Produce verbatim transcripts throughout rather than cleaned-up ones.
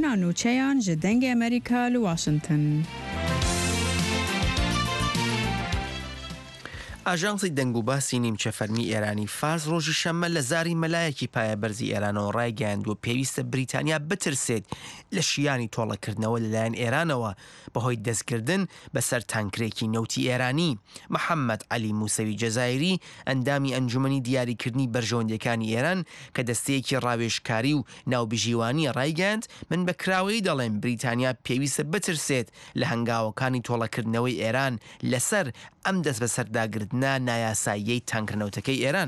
ناونوچەیان ji dengê Amerîka li Washington. ئاژانسی دەنگ و باسی نیمچە فەرمی ئێرانی فارس ڕۆژی شەممە لە زاری مەلایەکی پایە بەرزی ئێرانەوە ڕایگەیاندووە پێویستە بریتانیا بترسێت لە شیانی تۆڵەکردنەوە لەلایەن ئێرانەوە بەهۆی دەستکردن بەسەر تانکرێکی نەوتی ئێرانی. محەممەد عەلی موسەوی جەزایری ئەندامی ئەنجومەنی دیاریکردنی بەرژەوەندەکانی ئێران کە دەستەیەکی ڕاوێژکاری و ناوبژیوانی ڕایگەاند من بە کراوەی دەڵێن بریتانیا پێویستە بترسێت لە هەنگاوەکانی تۆڵەکردنەوەی ئێران لەسەر ئەم دەست بەسەرداگرتنا نایاساییەی تانکردنەوەتەکەی ئێران.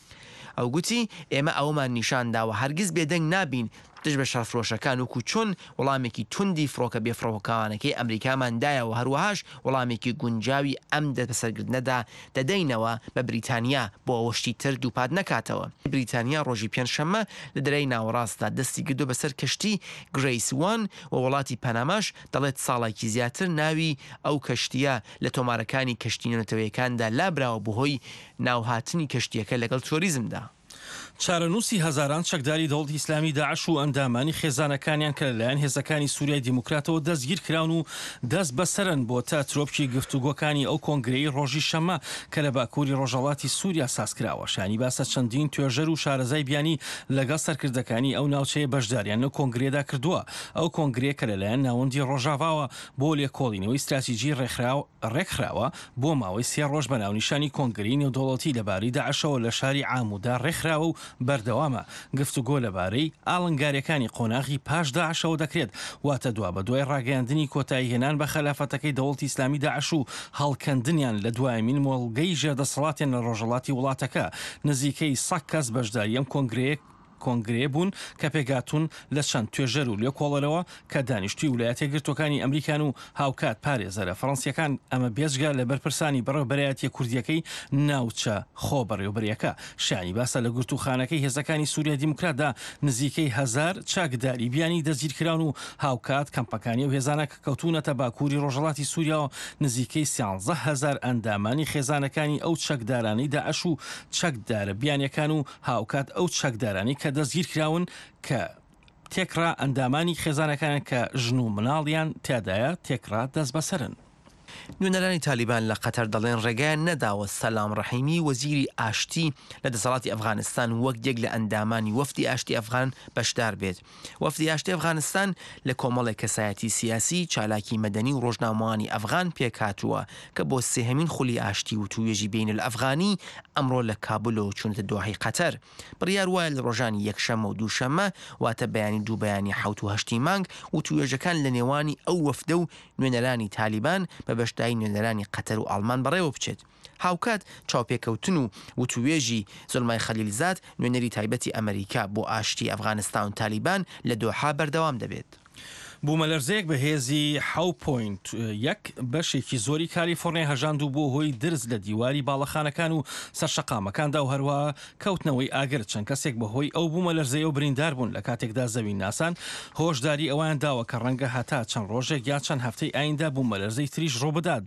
ئەو گوتی ئێمە ئەومان نیشانداوە هەرگیز بێدەنگ نابین دژ بە شەرفرۆشەکان وکو چۆن وەڵامێکی توندی فڕۆکە بێفڕۆکەوانەکەی ئەمریکاماندایەوە هەروەهاش وەڵامێکی گونجاوی ئەم دەست بەسەرگرتنەدا دەدەینەوە بە بریتانیا بۆ ئەوەشتی تر دووپات نەکاتەوە. بریتانیا ڕۆژی پێنجشەممە لە دەرەی ناوەڕاستدا دەستی گردو بەسەر کەشتی گریس وان و وڵاتی پەناماش دەڵێت ساڵێکی زیاتر ناوی ئەو کەشتیە لە تۆمارەکانی کەشتی نەتەوەیەکاندا لابراوە بەهۆی ناوهاتنی کەشتیەکە لەگەڵ تۆریزمدا. چارەنووسی هەزاران چەکداری دەوڵەتی ئیسلامی داعش و ئەندامانی خێزانەکانیان کە لەلایەن هێزەکانی سووریای دیموکراتەوە دەستگیر کراون و دەست بەسەرن بۆ تا ترۆپکی گفتوگۆکانی ئەو کۆنگرەی ڕۆژی شەممە کە لە باکووری ڕۆژهەڵاتی سووریا سازکراوە. شانی باسە چەندین توێژەر و شارەزای بیانی لەگەڵ سەرکردەکانی ئەو ناوچەیە بەشداریان لە کۆنگرێدا کردووە. ئەو کۆنگرێ کە لەلایەن ناوەندی ڕۆژاواوە بۆ لێکۆڵینەوەی استراتیژی ڕێکخراوە بۆ ماوەی سێ ڕۆژ بە ناونیشانی کۆنگرەی نێودەوڵەتی لەبارەی داعشەوە لە شاری عامودا ڕێکخراوە و بەردەوامە گفتوگۆ لەبارەی ئاڵنگارەکانی قۆناغی پاش داعشەوە دەکرێت واتە دوا بە دوای ڕاگەیاندنی کۆتایی هێنان بە خەلافەتەکەی دەوڵەتی ئیسلامی داعش و هەڵکەندنیان لە دوایمین مۆڵگەی ژێردەسەڵاتیان لە ڕۆژهەڵاتی وڵاتەکە. نزیکەی سەد کەس بەشداری ئەم کۆنگرەیە کۆنگرێ بوون کە پێگاتون لە چەند توێژەر و لێکۆڵەرەوە کە دانیشتوی ویلایەتە یەکگرتوەکانی ئەمریکان و هاوکات پارێزەرە فەڕەنسیەکان ئەمە بێجگە لە بەرپرسانی بەڕێوەبەرایەتیە کوردیەکەی ناوچە خۆ بەڕێوەبەریەکە. شانی باسە لە گرتوخانەکەی هێزەکانی سووریای دیموکراتدا نزیکەی هەزار چاکداری بیانی دەستگیرکراون و هاوکات کەمپەکانی و هێزانە کە کەوتونەتە باکووری ڕۆژهەڵاتی سووریاوە نزیکەی سیانزە هەزار ئەندامانی خێزانەکانی ئەو چەکدارانەی داعش و چەکدارە بیانیەکان و هاوکات ئەو چەکدارانی کە دەستگیر کراون کە تێکرا ئەندامانی خێزانەکان کە ژن و مناڵیان تیادایە تێکرا دەست بەسەرن. نوێنەرانی تالیبان لە قەتەر دەڵێن ڕێگایان نەداوە سەلام ڕەحیمی وەزیری ئاشتی لە دەسەڵاتی ئەفغانستان وەک یەک لە ئەندامانی وەفدی ئاشتی ئەفغان بەشدار بێت. وەفدی ئاشتی ئەفغانستان لە کۆمەڵێک کەسایەتی سیاسی چالاکی مەدەنی و ڕۆژنامەوانی ئەفغان پێکاتووە کە بۆ سێهەمین خولی ئاشتی و توێژی بین الئەفغانی ئەمڕۆ لە کابلەوە چونتە دۆحەی قەتەر. بڕیار وایە لە ڕۆژانی یەکشەممە و دووشەممە واتە بەیانی دوو بەیانی حەوت و هەشتی مانگ و توێژەکان لە نێوانی ئەو وەفدە و نوێنەرانی تالیبان بە بەشداری نوێنەرانی قەتەر و ئەڵمان بەڕێوە بچێت. هاوکات چاوپێکەوتن و وتوێژی زۆلمای خەلیلزاد نوێنەری تایبەتی ئەمریکا بۆ ئاشتی ئەفغانستان و تالیبان لە دۆحا بەردەوام دەبێت. بوومەلەرزەیەک بە هێزی حەو پۆینت یەک بەشێکی زۆری کالیفۆرنیا هەژاند و بۆ هۆی درز لە دیواری باڵەخانەکان و سەرشەقامەکاندا و هەروە کەوتنەوەی ئاگر چەند کەسێک بەهۆی ئەو بوومەلەرزەیە و بریندار بوون لە کاتێکدا زەوی ناسان هۆشداری ئەویان داوە کە ڕەنگە هەتا چەند ڕۆژێک یا چەند هەفتەی ئایندا بوومەلەرزەی تریش ڕۆبدات.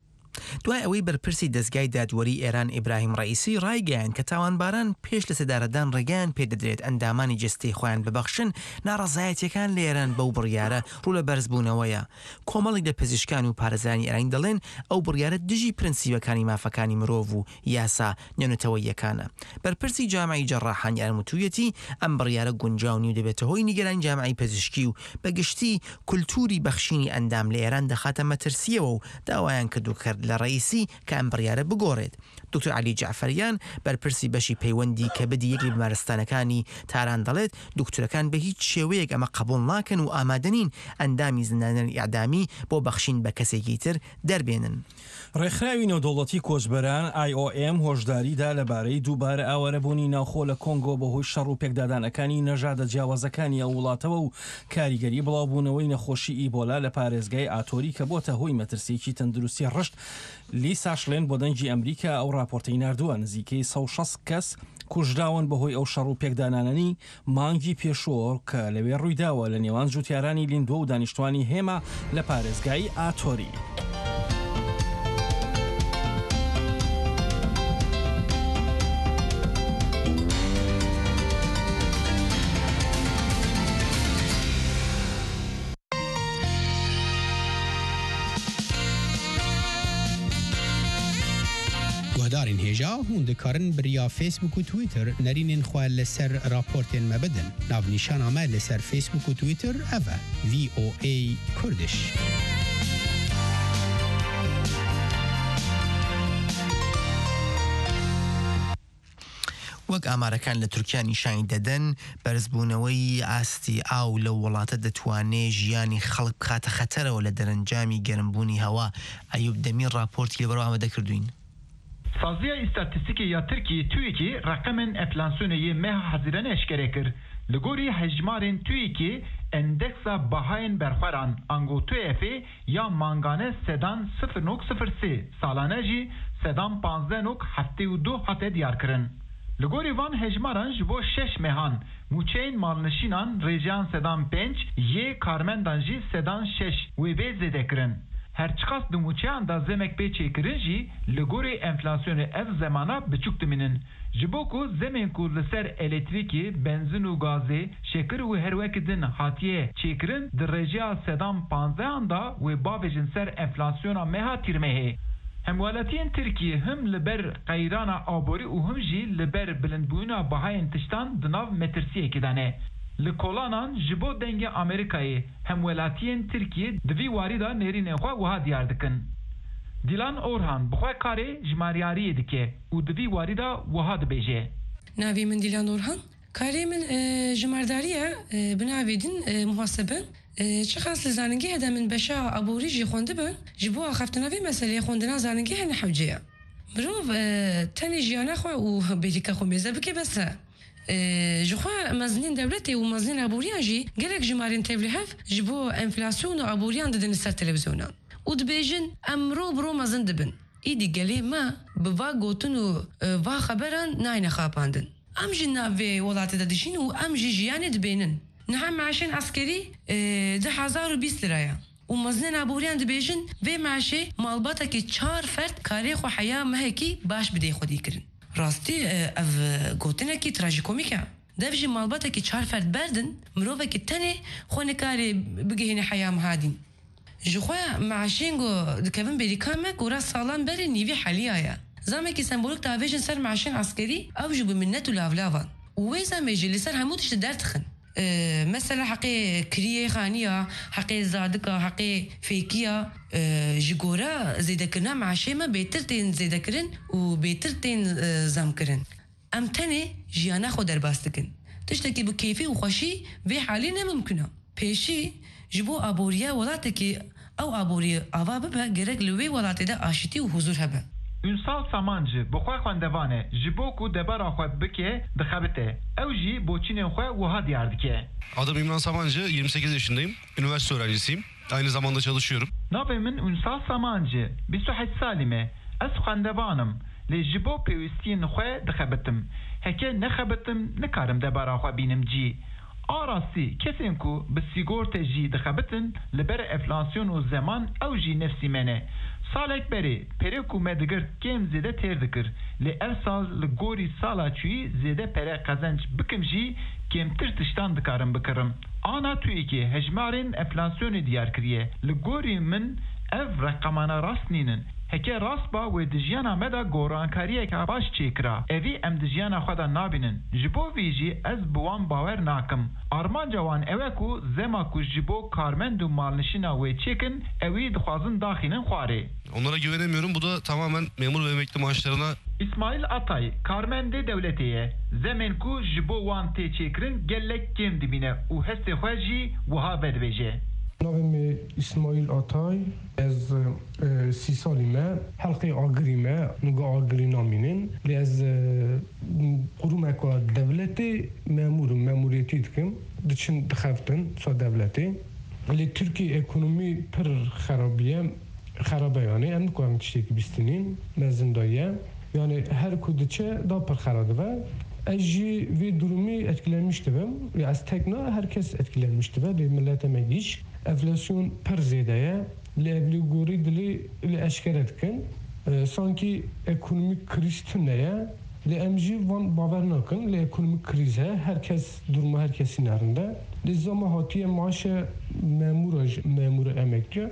دوای ئەوەی بەرپرسی دەستگای دادوەری ئێران ئیبراهیم ڕئیسی ڕایگەیان کە تاوانباران پێش لە سەدارەدان ڕێگەیان پێدەدرێت ئەندامانی جستەی خۆیان ببەخشن ناڕەزایەتیەکان لە ئێران بەو بڕیارە ڕوو لە بەرزبوونەوەیە. کۆمەڵێک لە پزیشکان و پارێزانی ئێرانی دەڵێن ئەو بڕیارە دژی پرەنسیبەکانی مافەکانی مرۆڤ و یاسا نێونەتەوەییەکانە. بەرپرسی جامعی جەڕاحان یارمەتوویەتی ئەم بڕیارە گونجاو نی و دەبێتە هۆی نیگەرانی جامعی پزیشکی و بەگشتی کولتوری بەخشینی ئەندام لە ئێران دەخاتە مەترسیەوە و داوایان کردو کرد لە ڕئیسی کە ئەم بڕیارە بگۆڕێت. دکتۆر عەلی جەعفەریان بەرپرسی بەشی پەیوەندی کە بدی یەک لە بیمارستانەکانی تاران دەڵێت دکتۆرەکان بە هیچ شێوەیەک ئەمە قبوڵ ناکەن و ئامادەنین ئەندامی زندانەری ئیعدامی بۆ بەخشین بە کەسێکی تر دەربێنن. ڕێکخراوی نێودەوڵەتی کۆچبەران آی ئۆ ئێم هۆشداریدا لەبارەی دووبارە ئاوارەبوونی ناوخۆ لە کۆنگۆ بەهۆی شەڕ و پێکدادانەکانی نەژادە جیاوازەکانی ئەو وڵاتەوە و کاریگەری بڵاوبوونەوەی نەخۆشی ئیبۆلا لە پارێزگای ئاتۆری کە بۆتە هۆی مەترسیی تەندروستی ڕشت لیسا شلێن بۆ دەنگی ئەمریکا ئەو راپۆرتەی ناردووە نزیکەی سەد و شەست کەس کوژراون بەهۆی ئەو شەڕ و پێکدانانەی مانگی پێشۆر کە لەوێ ڕوویداوە لە نێوان جوتیارانی لیندۆ و دانیشتوانی هێما لە پارێزگای ئاتۆری. گهدارین هجا هون دکارن بریا فیسبوک و تویتر نرینین خواه لسر راپورتین مبدن ناو نیشان آمد لسر فیسبوک و تویتر اوه وی او ای کردش وەک ئامارەکان لە تورکیا نیشانی دەدەن بەرزبوونەوەی ئاستی ئاو لە وڵاتە دەتوانێت ژیانی خەڵک بخاتە خەتەرەوە لە دەرەنجامی گەرمبوونی هەوا. ئەیوب دەمین راپۆرتی لەبەرەوە ئامادە کردوین. Saziya İstatistiki ya Türkiye TÜİK'i rakamın enflasyonu meha haziran eşkere kir. Ligori hecmarin TÜİK'i endeksa bahayin berxaran ango TÜİF'i ya mangane sedan sıfır nokta sıfır salane jî sedan panzde nokta hafte u du hate diyar kirin. Ligori van hecmaran jibo şeş mehan muçeyn malnişinan rejiyan sedan penç ye karmendan jî sedan şeş ve be zede kirin. Her çıkas dumuçeyan da zemek be çekirin jî ligori enflasyonu ev zamana biçuk diminin. Jibo ku zemen ku liser elektriki, benzin u gazê, şekir û herwekî din hatiye çêkirin di rejiya sedan panzdehan da wê bavêjin ser enflasyona meha tîrmehê. Hemwelatiyên Tirkiye him li ber qeyrana aborî û him jî li ber bilindbûyîna bahayên tiştan di nav metirsiyekê de ne. Li kolanan ji bo dengê Amerîkayê hemwelatiyên Tirkiye di vî warî da nêrînên xwe wiha diyar dikin. Dilan Orhan bi xwe karê ji maryariyê dike û di vî warî da wiha dibêje. Navê min Dilan Orhan. Karê min ji mardariya bi navê din muhasebe çi xas li zanîngehê de min beşa aborî jî xwendibin ji bo axaftina vê meseleyê xwendina zanîngehê nehewceya. Mirov tenê jiyana xwe û bêrîka xwe mêze bike bes e. Ji xwe mezinên dewletê û mezinên aboriyan jî gelek ji marên tevlihev ji bo enflasyon û aboriyan didin ser televizyonan. û dibêjin em mirov bi rû mezin dibin. Îdî gelê me bi va gotin û va xeberan nayne xapandin. Em jî navê welatê de dijîn û em jî jiyanê dibênin. Niha maaşên askerî di hezar û bîst liraya. û mezinên aboriyan dibêjin vê maaşê malbatekî çar ferd karê xwe heya mehekî baş bidê xwedî kirin. Rastî ev gotinekî trajikomîk e. Dev jî malbatekî çar ferd berdin, mirovekî tenê xwe nikarê bigihîne heya mehadîn. Ji xwe maaşên got dikevin bêrîka me gora salan berê nîvî heliya ye. Zamekî sembolîk davêjin ser maaşên askerî ew ji bi minnet û lavlavan. û wê zamê jî li ser hemû tiştî derdixin. Mesela heqê kiriyê xaniya, heqê zadika, heqê fêkiya ji gora zêdekirina maaşê me bêtir tên zêdekirin û bêtir tên zamkirin. Em tenê jiyana xwe derbas dikin. Tiştekî bi keyfî û xweşî vê halî nemimkin e. Pêşî ji bo aboriya welatekî ew aborî ava bibe gerek li wê welatê de aşîtî û huzur hebe. Ünsal Samancı bi xwe xwendevan e ji bo ku debara xwe bike dixebite. Ew jî boçînên xwe wiha diyar dike. Adım İmran Samancı, yirmi sekiz yaşındayım. Üniversite öğrencisiyim. Aynı zamanda çalışıyorum. Navê min Ünsal Samancı, bîst û heşt salî me. Ez xwendevanim. Lê ji bo pêwîstiyên xwe dixebitim. Heke nexebitim nikarim debara xwe bînim cî. Arastî kesên ku bi sîgorte jî dixebitin li ber enflasyon û zeman ew jî nefsî me ne. Salek berê perê ku me digir kêm zêde têr dikir. Lê ev sal li gorî sala çûyî zêde pere qezenc bikim jî kêmtir tiştan dikarim bikirim. Ana TÜİKê hejmarên enflasyonê diyar kiriye. Li gorî min ev reqamana rast nînin. Heke rast ba wê di jiyana me da gorankariyeka baş çêkira. Evî em di jiyana xwe da nabînin. Ji bo vî jî ez bi wan bawer nakim. Armanca wan ew e ku zema ku ji bo karmend û malnişîna wê çêkin ewî dixwazin daxînin xwarê. Onlara güvenemiyorum. Bu da tamamen memur ve emekli maaşlarına. İsmail Atay, karmendê devletê ye. Zemên ku ji bo wan tê çêkirin gelek kêm dibîne û hestê xwe jî wiha vedibêje. Navê İsmail Atay, ez sî salî me, helqê agirî me, nuga agirî namînin. Lê ez qurumeka devletê memurim, memuriyetî dikim, diçin dixeftin sa devletê. Lê Tirkiye ekonomî pir xerabiye, xerabe yani, em nikarin tiştekî bîstînin, mezin da ye. Yani her ku diçe da pir xera dibe. Ez jî vê durumî etkilenmiş dibim. Ez tek ne, herkes etkilenmiş dibe, lê millete me gîş. Enflasyon per zêde ye, lê ev lê gorî dilê lê eşkere dikin. Sanki ekonomik kriz tune ye, lê em jî van bawer nakin, lê ekonomik kriz he, herkes duruma herkesî nerinde. Lê zama hatiye maaşe memura memura emekliye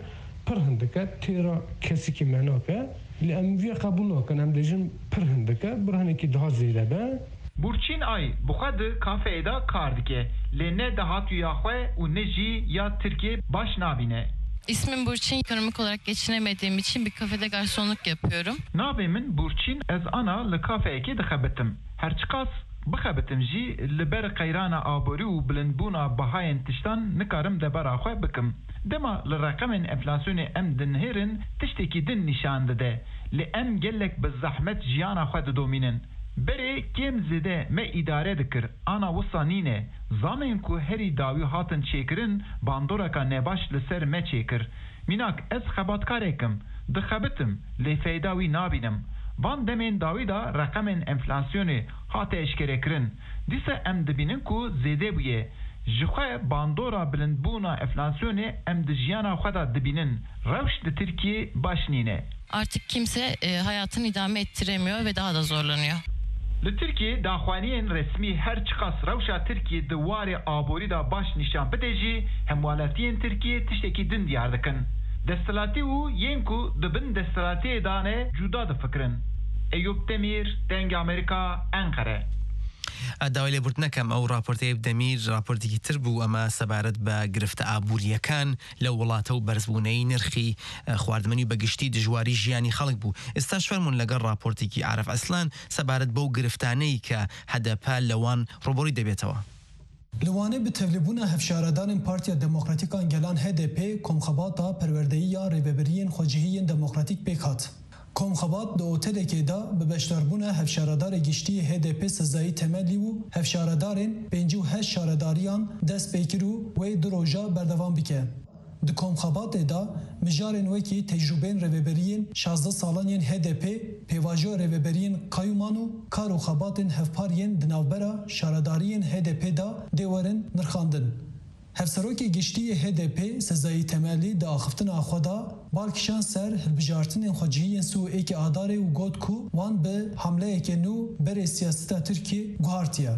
پر هندکه تیرا کسی که مناکه لام وی قبول نکن هم دیجن پر هندکه برهنه که ده زیره به بورچین آی بخواد کافه دا کار دike لنه دهاتو yaxwe u neji ya Türkiye baş nabine. İsmim Burçin. Ekonomik olarak geçinemediğim için bir kafede garsonluk yapıyorum. Nabemin Burçin ez ana li kafeyekê dixebitim. Her çıkas bixebitim jî li ber qeyrana aborî û bilindbûna bihayên tiştan nikarim debera xwe bikim. Dema li reqemên enflasyonê em dinhêrin tiştekî din nîşan dide. Li em gelek bi zehmet jiyana xwe didomînin. Berê kêm zêde me îdare dikir. Ana wisa nîne. Zanên ku herî dawî hatin çêkirin bandoreka nebaş li ser me çêkir. Mînak ez xebatkarekim. Dixebitim. Lê feyda wî nabînim. Van demên dawî da reqemên enflasyonê hate eşkerekirin. Dîsa em dibînin ku zêde bûye. Ji xwe bandora bilindbûna enflasyonê em di jiyana xwe da dibînin. Rewş li Tirkiye baş nîne. Artık kimse e, hayatını idame ettiremiyor ve daha da zorlanıyor. Li Tirkiye daxwaniyên resmî her çıkas rewşa Tirkiye di warê aborî da baş nîşan bide jî hemwaletiyên Tirkiye tiştekî din diyar dikin. Destelatî û yên ku dibin destelatiyê de ne cuda difikirin. Eyüp Demir, Deng Amerika, Ankara. داوای لێبوردنەکەم ئەو راپۆرتەیە دەمیر راپۆرتێکی تر بوو ئەمە سەبارەت بە گرفتە ئابوووریەکان لە وڵاتە و بەرزبوونەی نرخی خواردنی و بەگشتی دژواری ژیانی خەڵک بوو. ئێستا شوێنمون لەگەڵ راپۆرتێکی عارف ئەسلان سەبارەت بەو گرفتانەی کە هەدەپا لەوان ڕۆبۆری دەبێتەوە. لوانه به تبلیغون هفشاردان پارتیا دموکراتیکان گلان هی دی پی کمخباتا پروردهی یا ریببرین خواجهی دموکراتیک پیکات. کمخبات دو اوتده که دا به بشتربون هفشاردار گشتی هی دی پی سزایی تملی و هفشاردارین پنجو هشت شارداریان دست پیکرو و دروژا بردوان بکه. د کمخبات دا مجارن وکی تجربین ریببرین شازده سالانین هی دی پی پیواجو ریببرین کایومانو کارو خباتین هفپارین دناوبرا شاردارین هی دی پی دا دیورن نرخاندن. هفسروکی گشتی هی دی پی سزایی تملی دا آخفتن آخودا بالکشان سر هلبجارتن خواجهی سو ایک آداره و گود کو وان به حمله ایک نو بر سیاستا ترکیه گوهارتیه.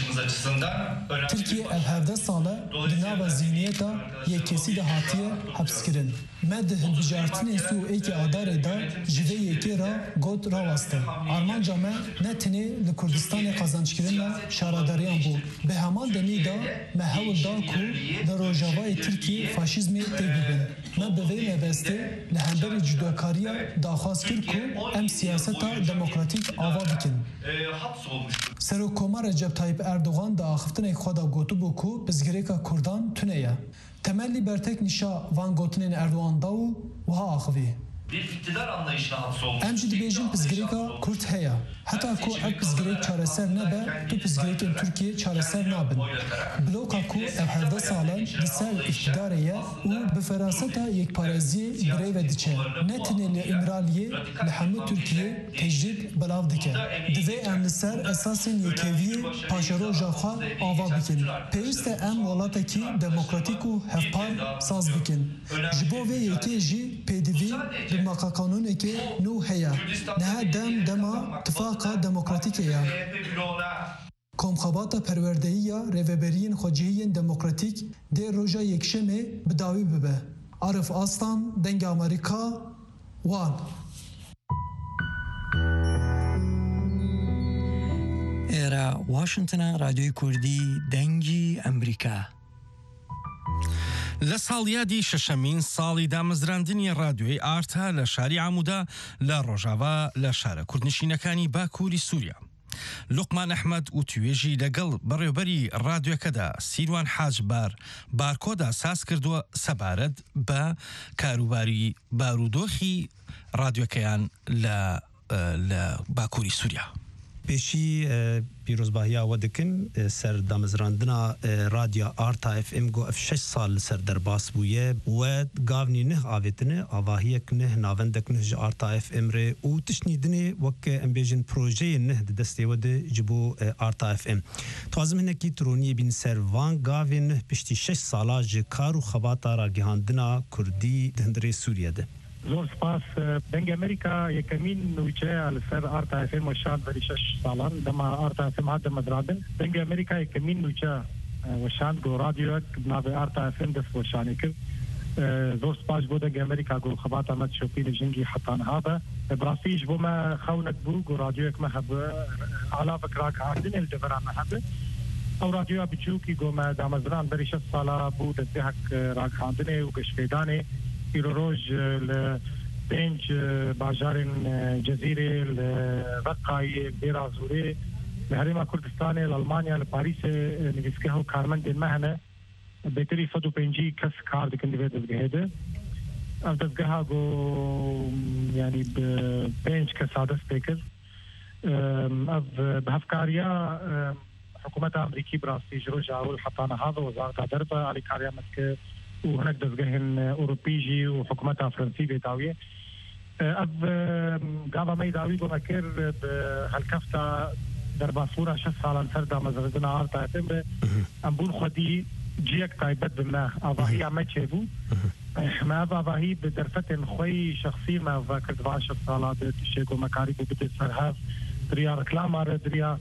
ترکیه ev hevde sale dina ve zihniyeta yek kesi de hatiye hapis kirin. Med hilbijartin su eki adare da jive yeki ra god ravastı. Armanca me netine li Kurdistan'e kazançkirin la şaradariyan bu. Be hemal deni da me hevul da ku da rojavayı Türkiye faşizmi tegbibin. Me bevey mebeste li hemberi cüdakariya daxwaz kir ku em siyaseta demokratik ava bikin. Serokoma Recep Tayyip Erdoğan da axiftin ek xweda gotu bu ku bizgirêka Kurdan tune ye. Temelli bertek nişa van gotinên Erdoğan da û wiha axivî. Bir iktidar anlayışına hapsolmuş. Em jî dibêjin pizgirêka Kurd heye. Heta ku ev pizgirêk çareser nebe, tu pizgirêkên Tirkiye çareser nabin. Bloka ku ev hevde salan li ser iktidarê ye û bi feraseta yekpareziyê birêve diçe. Ne tenê li İmraliyê li hemû Tirkiye tecrid belav dike. Divê em li ser esasên yekeviyê paşeroja xwe ava bikin. Pêwîst e em welatekî demokratîk û hevpar saz bikin. Ji bo vê yekê jî pêdivî bi maka kanûnekê nû heye. Niha dem dema tifaka demokratîk ye. Komxebata perwerdeyiya rêveberiyên xwecihiyên demokratîk dê roja yekşemê bi dawî bibe. Arif Aslan, Deng Amerika, Wan. Era Washington'a Radyoyu Kurdî Dengî Amerika. لە ساڵیادی شەشەمین ساڵی دامەزراندنی رادیۆی ئارتا لە شاری عەموودا لە ڕۆژاوا لە شارە کوردنشینەکانی باکووری سووریا. لوقمان ئەحمەد و توێژی لەگەڵ بەڕێوەبەری رادیۆکەدا سیروان حاجبار بارکۆدا ساز کردووە سەبارەت بە کاروباری بارودۆخی رادیۆکەیان لە باکووری سووریا. پێشی پیرۆزباهیا وە دکن سەر دامەزراندنا رادیا ئارتا ئف ئێم گۆ ئەف شەش ساڵ لەسەر دەرباس بوویە وە گاڤنی نeh ئاوێتنە ئاڤاهیەک نeh ناوەندێک نeh ji ئارتا ئف ئێمرێ و تشتنی دنێ وەک ئەم بێژن پرۆژەیە نeh دەستێوە de ji bo ئارتا ئف ئێم. Twazim hinekî Tironiye bîn ser van gavên neh piştî şeş sala ji kar û xebata ragihandina Kurdî di hundirê Sûriyê de. زۆر سپاس دەنگ ئەمریکا یەکەمین نوچەیە لەسەر ئارتا ئەف ئێم وەشاند بەری شەش ساڵان دەما ئارتا ئەف ئێم هاتە مەزراندن دەنگ ئەمریکا یەکەمین نوچە وەشاند بۆ رادیۆیەک بناوێ ئارتا ئەف ئێم دەست وەشانی کرد زور سپاس بوده امریکا گو خبات آمد شوپی لجنگی حتان هذا براسيج بوما خونك بوق وراديوك مهب على فكراك عندنا الدبر مهب او راديو بتشوكي قوما دامزران بريش الصلاة بود الدهك راك عندنا وكشفيداني يروج لبنج باجارين جزيرة لرقاي بيرا زوري لهريما كردستاني لألمانيا لباريس نجسكه كارمند المهنة بيتري فدو بنجي كس كارد كندي بيت الجهده أفدقها جو يعني ببنج كسادة سبيكر أف بهفكاريا حكومة أمريكي براسي جروجا والحطانة هذا وزارة دربة على كاريا مسك وهناك دزقهن أوروبيجي وحكومة فرنسي بيداوية أف قابا ما يداوي بمكر بهالكفتة دربا فورا شس سالا سردا مزردنا عارتا اتمر أمبون خدي جيك تايبت بما أضاهي عمد شيبو ما أضاهي بدرفة خوي شخصي ما فاكرت بعشر صالات تشيكو مكاريب وبدأ سرهاف دريا ركلامار دريا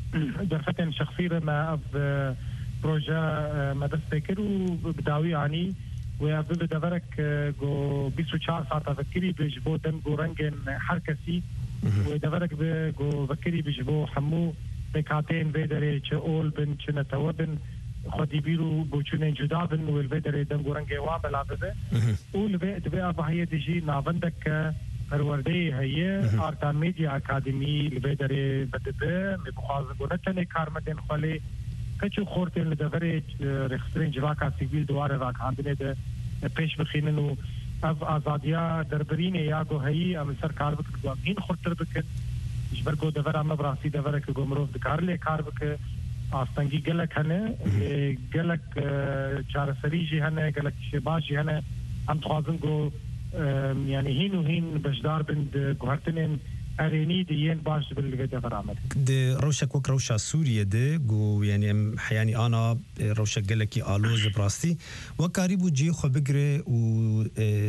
درفة شخصية ما أف بروجا ما دست فكر وبداوي عني وأف بدفرك جو بيسو چار ساعة فكري بجبو دم جو رنجن حركسي ودفرك جو فكري بجبو حمو بكاتين بيدري چه أول بن چه نتوبن خودی بیرو بوچونه جدا بن و البدر دم گورنگی وام بلابه و البه دبه آبهای دیجی ناوندک پرورده هیه آرتان میدیا اکادمی البدر بدبه مبخواز گونتنه کارمدن خالی کچو خورتن لدوره رخصرین جواکا سیویل دواره راکاندنه ده پیش بخینن و اف آزادیا دربرینه یاگو هیی ام سرکار بکن گوامین خورتر بکن جبرگو دوره ام براسی دوره که گمروف دکار لی کار بکن آستانگی گلک هنه گلک چارسریجی هنه گلک شباجی هنه هم توازن گو يعني هين وهين بجدار بند قهرتنين أريني ديين باش بالغدا برامج. د روشك وك روشا سوريا ده جو يعني حياني أنا روشك قالكي آلوز براستي وقاربو جي خو بقري و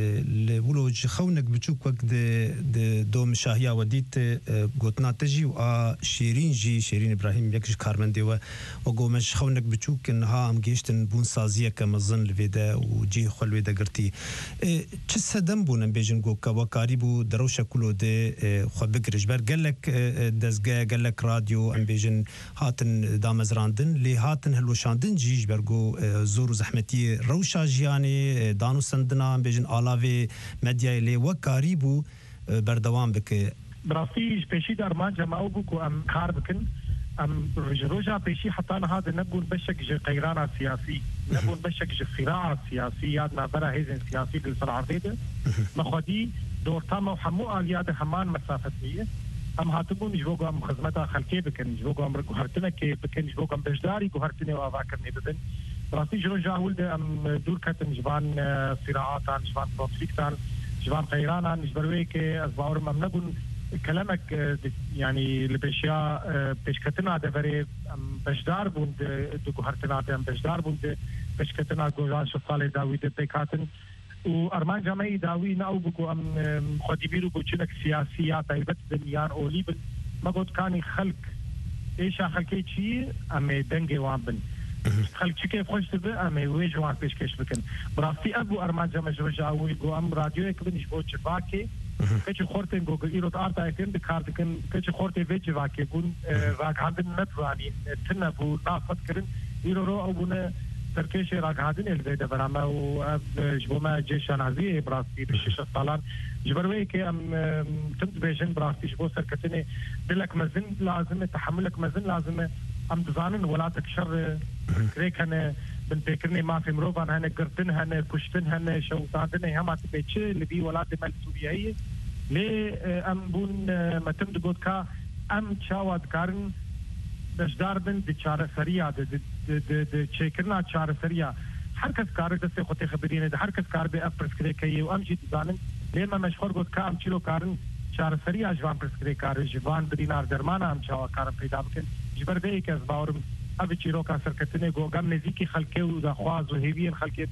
لولوج خونك بتشوك وك د د دو مشاهيا وديت قوتنا تجي و شيرين جي شيرين إبراهيم يكش كارمندي و وجو مش خونك بتشوك إنها أم جيشتن بون سازية كمزن الفيدا وجي خو الفيدا قرتي. تشس دم بون بيجن جو كوكاربو دروشة كله ده خو بقريش بر قالك دزقة قالك راديو ام بيجن هاتن دامزراندن لي هاتن هلوشاندن جيج برغو زور زحمتي روشا جياني دانو سندنا ام بيجن آلاوي مديا لي وقاريبو بردوام بك براسيج بيشي دارمان جمعو بكو ام كار بكن ام رجروجا بيشي حطانا هذا نبون بشك جي قيرانا سياسي نبون بشك جي خراعة سياسي يادنا برا هيزن سياسي بالصراع بيدا مخدي دور تاما وحمو آليات همان مسافتية هم هاتبون جوغو هم خزمتا خلقي بكن جوغو هم رقوهرتنا كي بكن جوغو هم بجداري قوهرتنا وافاكرني بدن براسي جروجا ولد ام دور كتن جبان صراعاتان جبان كونفليكتان جبان قيرانا نجبروي كي أزباورم هم نبون كلامك يعني البشياء بشكتنا دفري بجدار بوند دقوهرتنا ام بجدار بوند بشكتنا قوجان شفالي داويد بيكاتن وأرمان جامعي داوي ناو بكو أم خدي بيرو بوچنك سياسيات أيبت دنيان أولي بن ما قد كاني خلق إيش خلقي شيء أمي دنجي وابن خلق شيء كيف خوش تبه أمي ويج وان بيش كيش بكن براسي أبو أرمان جامع جوجا أوي جو أم راديو يكبن يشبو تشباكي كيش خورتين جو إيروت آرتا يكن بكارت كن كيش خورتين فيج واكي بون راك عندن نتواني تنبو نافت كرن إيرو أو بنا تركيش راك هادين الفيدا برامه وجبوما جيشان عزيه براسي بشيش الطالان جبروي كي ام تمت بيجن براسي جبو سركتني دلك مزن لازم تحملك مزن لازم ام تزانن ولاتك شر كريك هنا بن بيكرني ما في مروفان هنا قرتن هنا كشتن هنا شوطان هما تبيتش اللي بي ولات مال سوريا لي ام بون ما تمت قد كا ام تشاوات كارن دشدار بن د چاره سریا د د د چیکرنا چاره سریا هر کس کار د څه خوته خبرینه د هر کس کار به اپرس کړي کوي او ام چې ځانن لما مشهور ګوت کام چلو کارن چاره سریا ځوان پرس کړي کار ځوان دینار درمانه ام چا کار پیدا وکړي جبر به کې ازباورم ابي چیرو کا سرکتنه ګوګم نزدیکی خلکه او د خواز او هیوین خلکه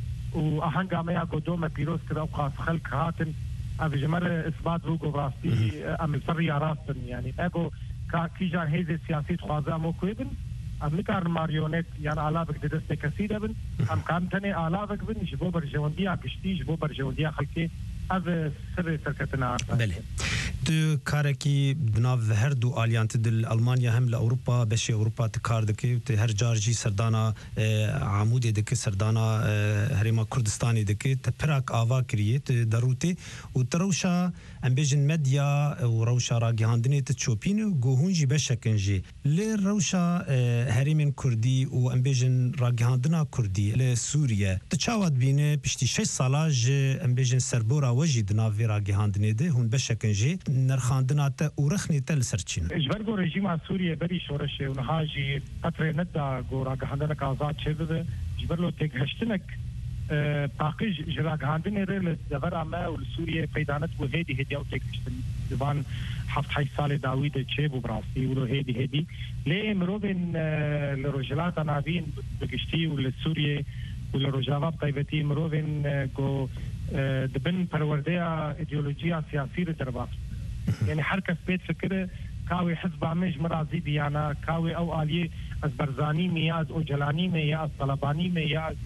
او اهنګامه کو دومه پیروز کړه خاص خلک هاتن ابي جمر اثبات وګو راستي ام سریا راستن يعني اګو كيجان هيزي سياسي خوازا مو كويبن امریکا ماريونيت يعني علابك دست كثير بن ام كان تاني علابك بن جبو برجونديا كشتي جبو برجونديا خلكي هذا سر سركتنا بله تو کارکی بناو هر دو آلیانت دل آلمانیا هم لأوروپا بشی أوروپا تکار دکی و هر جارجی سردانا عمودی دکی سردانا هریما کردستانی دکی تپرک آوا کریه دروتی و تروشا ام بیجن مدیا و روشا را گهاندنی تچوپین و گوهونجی بشکنجی لی روشا هریمین کردی و ام بیجن را گهاندنا کردی لی سوریه تچاوت بینه پشتی شش سالاج ام بیجن سربورا وجی دناوی را گهاندنی ده هون بشکنجی نرخاندنا تا ورخنی تل سرچین اجبرگو رژیم سوریه بری شورشه و نهاجی قطر ندا گورا گهاندنک آزاد شده اجبرلو تک هشتنک باقی جرا گهاندنی ریل دور آمه و سوریه پیدانت و هیدی هیدی او تک هشتن زبان هفت حی سال داوید چه بو براستی و هیدی هیدی لی مروبین لروجلات نابین بگشتی و لسوریه و لروجاواب قیبتی مروبین گو دبن پروردیا ایدئولوژیا سیاسی درباف يعني حركة بيت فكرة كاوي حزب عمج مرازي ديانا كاوي أو آلية از برزاني مياز أو جلاني مياز طلباني مياز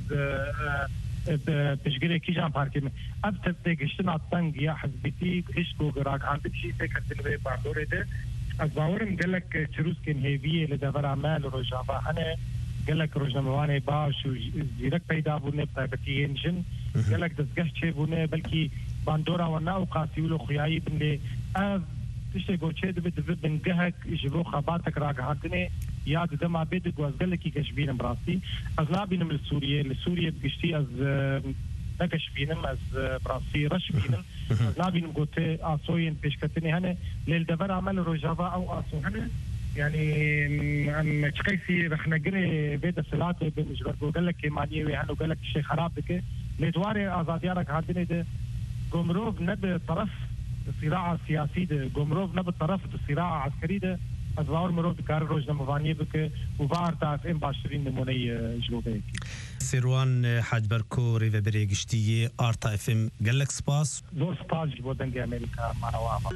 بشجرة كيجان باركي أب تبتقشتنا الطنق يا حزبتي إشكو قراق عندك شيء فكرة دلوي باردوري ده از باورم قالك تروس كن هيفية لدفر عمال رجافة أنا قالك رجنمواني باش وزيرك بيدا بونه بطيبتي ينجن قالك دزقش چه بونه بلكي باندورا ونا وقاسي ولو خياي بنلي اف تشتي گوچه دبي دبي بنگهك جبو خباتك راق هاتني ياد دما بيد گوازگلكي كشبينم براسي از نابينم لسوريا لسوريا بگشتي از نكشبينم از براسي رشبينم از نابينم گوته آسوين پیشکتني هنه ليل دفر عمل روجافا او آسو هنه يعني ام تشقيسي رخنقري بيد الصلاة بنجبر قال لك مانيه وهنو قال لك شيء خراب بك لدواري ازاديارك هاتني ده قمروف نب طرف الصراع السياسي ده قمروف نب طرف الصراع العسكري ده ازوار مروف كار روج نموانيه بك وبار تعرف ام باشرين نموني جلوبي سيروان حاج بركو ريفا بريغشتي ارتا اف ام قال لك سباس زور سباس جبو دنجي امريكا مع روافا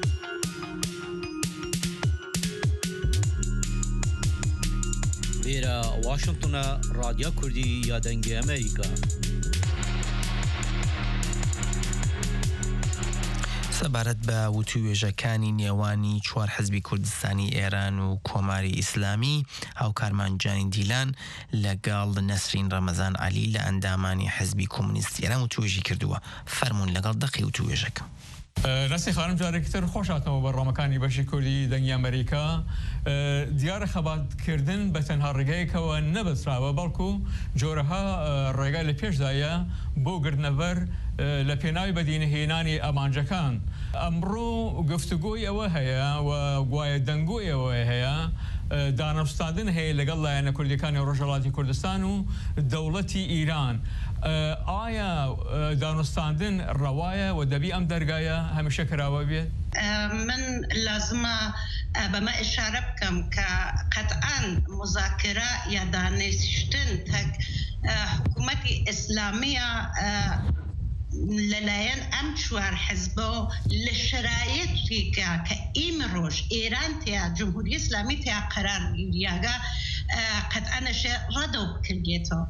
ویرا واشنطن رادیو کردی یا دنگ امریکا سەبارەت بە وتوێژەکانی نێوانی چوار حزبی کوردستانی ئێران و کۆماری ئیسلامی هاوکارمانجانی دیلان لەگەڵ نەسرین ڕەمەزان عەلی لە ئەندامانی حزبی کۆمونیستی ئێران وتوێژی کردووە فەرموون لەگەڵ دەقی وتوێژەکە نسی خانم جارێکتر خۆش هاتنەوە بەڕۆمەکانی بەشی کوردی دەنگی ئەمریکا دیارە خەباتکردن بە تەنها ڕێگایەکەوە نەبەسراوە بەڵکو جۆرەها ڕێگای لە پێشدایە بۆ گرتنەبەر لە پێناوی بەدینهێنانی ئامانجەکان ئەمڕۆ گفتوگۆی ئەوە هەیە و گوایە دەنگۆی ئەوە هەیە دانەستاندن هەیە لەگەڵ لایەنە کوردەکانی ڕۆژهەڵاتی کوردستان و دەوڵەتی ئیران ئایا دانەستاندن ڕەوایە و دەبی ئەم دەرگایە هەمیشە کراوە بێت من لازمە بەمە ئشارە بکەم کە قەتعاً مذاکرە یا دانیشتن تەک حکوومەتی ئیسلامیە لەلایەن ئەم چوار حزبە لە شرایەتێکە کە ئیمڕۆژ ئێران تیا جمهوری ئیسلامی تیا قەرارگیریاگە قەتعاً ئەشێ ڕەدەو بکردێتەوە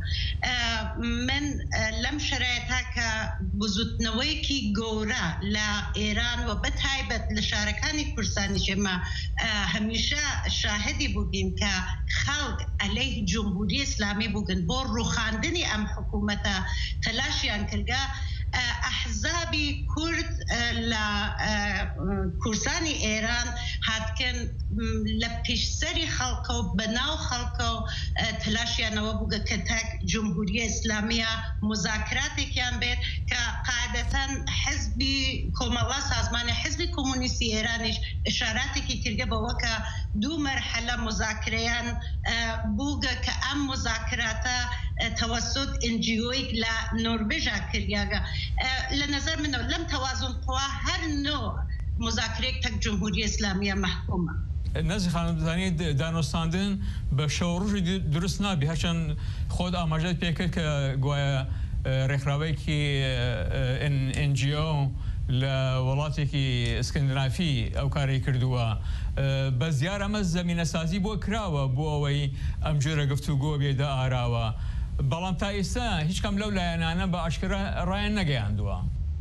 من لەم شرایەتە کە بزوتنەوەیەکی گەورە لە ئێران و بەتایبەت لە شارەکانی کوردستانی ئێمە هەمیشە شاهدی بووین کە خەڵک عەلەیه جمهوری ئیسلامی بووگن بۆ ڕوخاندنی ئەم حکوومەتە تەلاشیان کردگە ئەحزابی کورد لە کوردستانی ئێران هاتکن لە پێشسەری خەڵکە و بەناو خەڵکە و تەلاشیانەوە بووگە کە تەک جمهوری ئیسلامیە مذاکراتێکیان بێت کە قاعدەتەن حزبی کۆمەڵا سازمانی حزبی کۆمونیستی ئێرانیش ئشاراتێکی کردە بەوە کە دوو مەرحەلە مذاکرەیان بووگە کە ئەم مذاکراتە توسط انجیویک لە نۆروێژا کردیاگە لە نظر منەوە لەم تەوازن قوا هەر نوع مذاکرەیەک تەک جمهوری ئیسلامیە محکومە نەزی خانم دەزانیت دانوستاندن بە شەوڕژی دروست نابی هەرچەند خۆت ئاماژەت پێکرد کە گوایە ڕێکخراوەیەکی ئەن جی ئۆ لە وڵاتێکی ئسکندنافی ئەو کاری کردووە بە زیار ئەمە زەمینەسازی بۆ کراوە بۆ ئەوەی ئەم جۆرە گفتوگۆ بێدە ئاراوە بەڵام تا ئێستا هیچ کەم لەو لایەنانە بە ئاشکرا ڕایان نەگەیاندووە.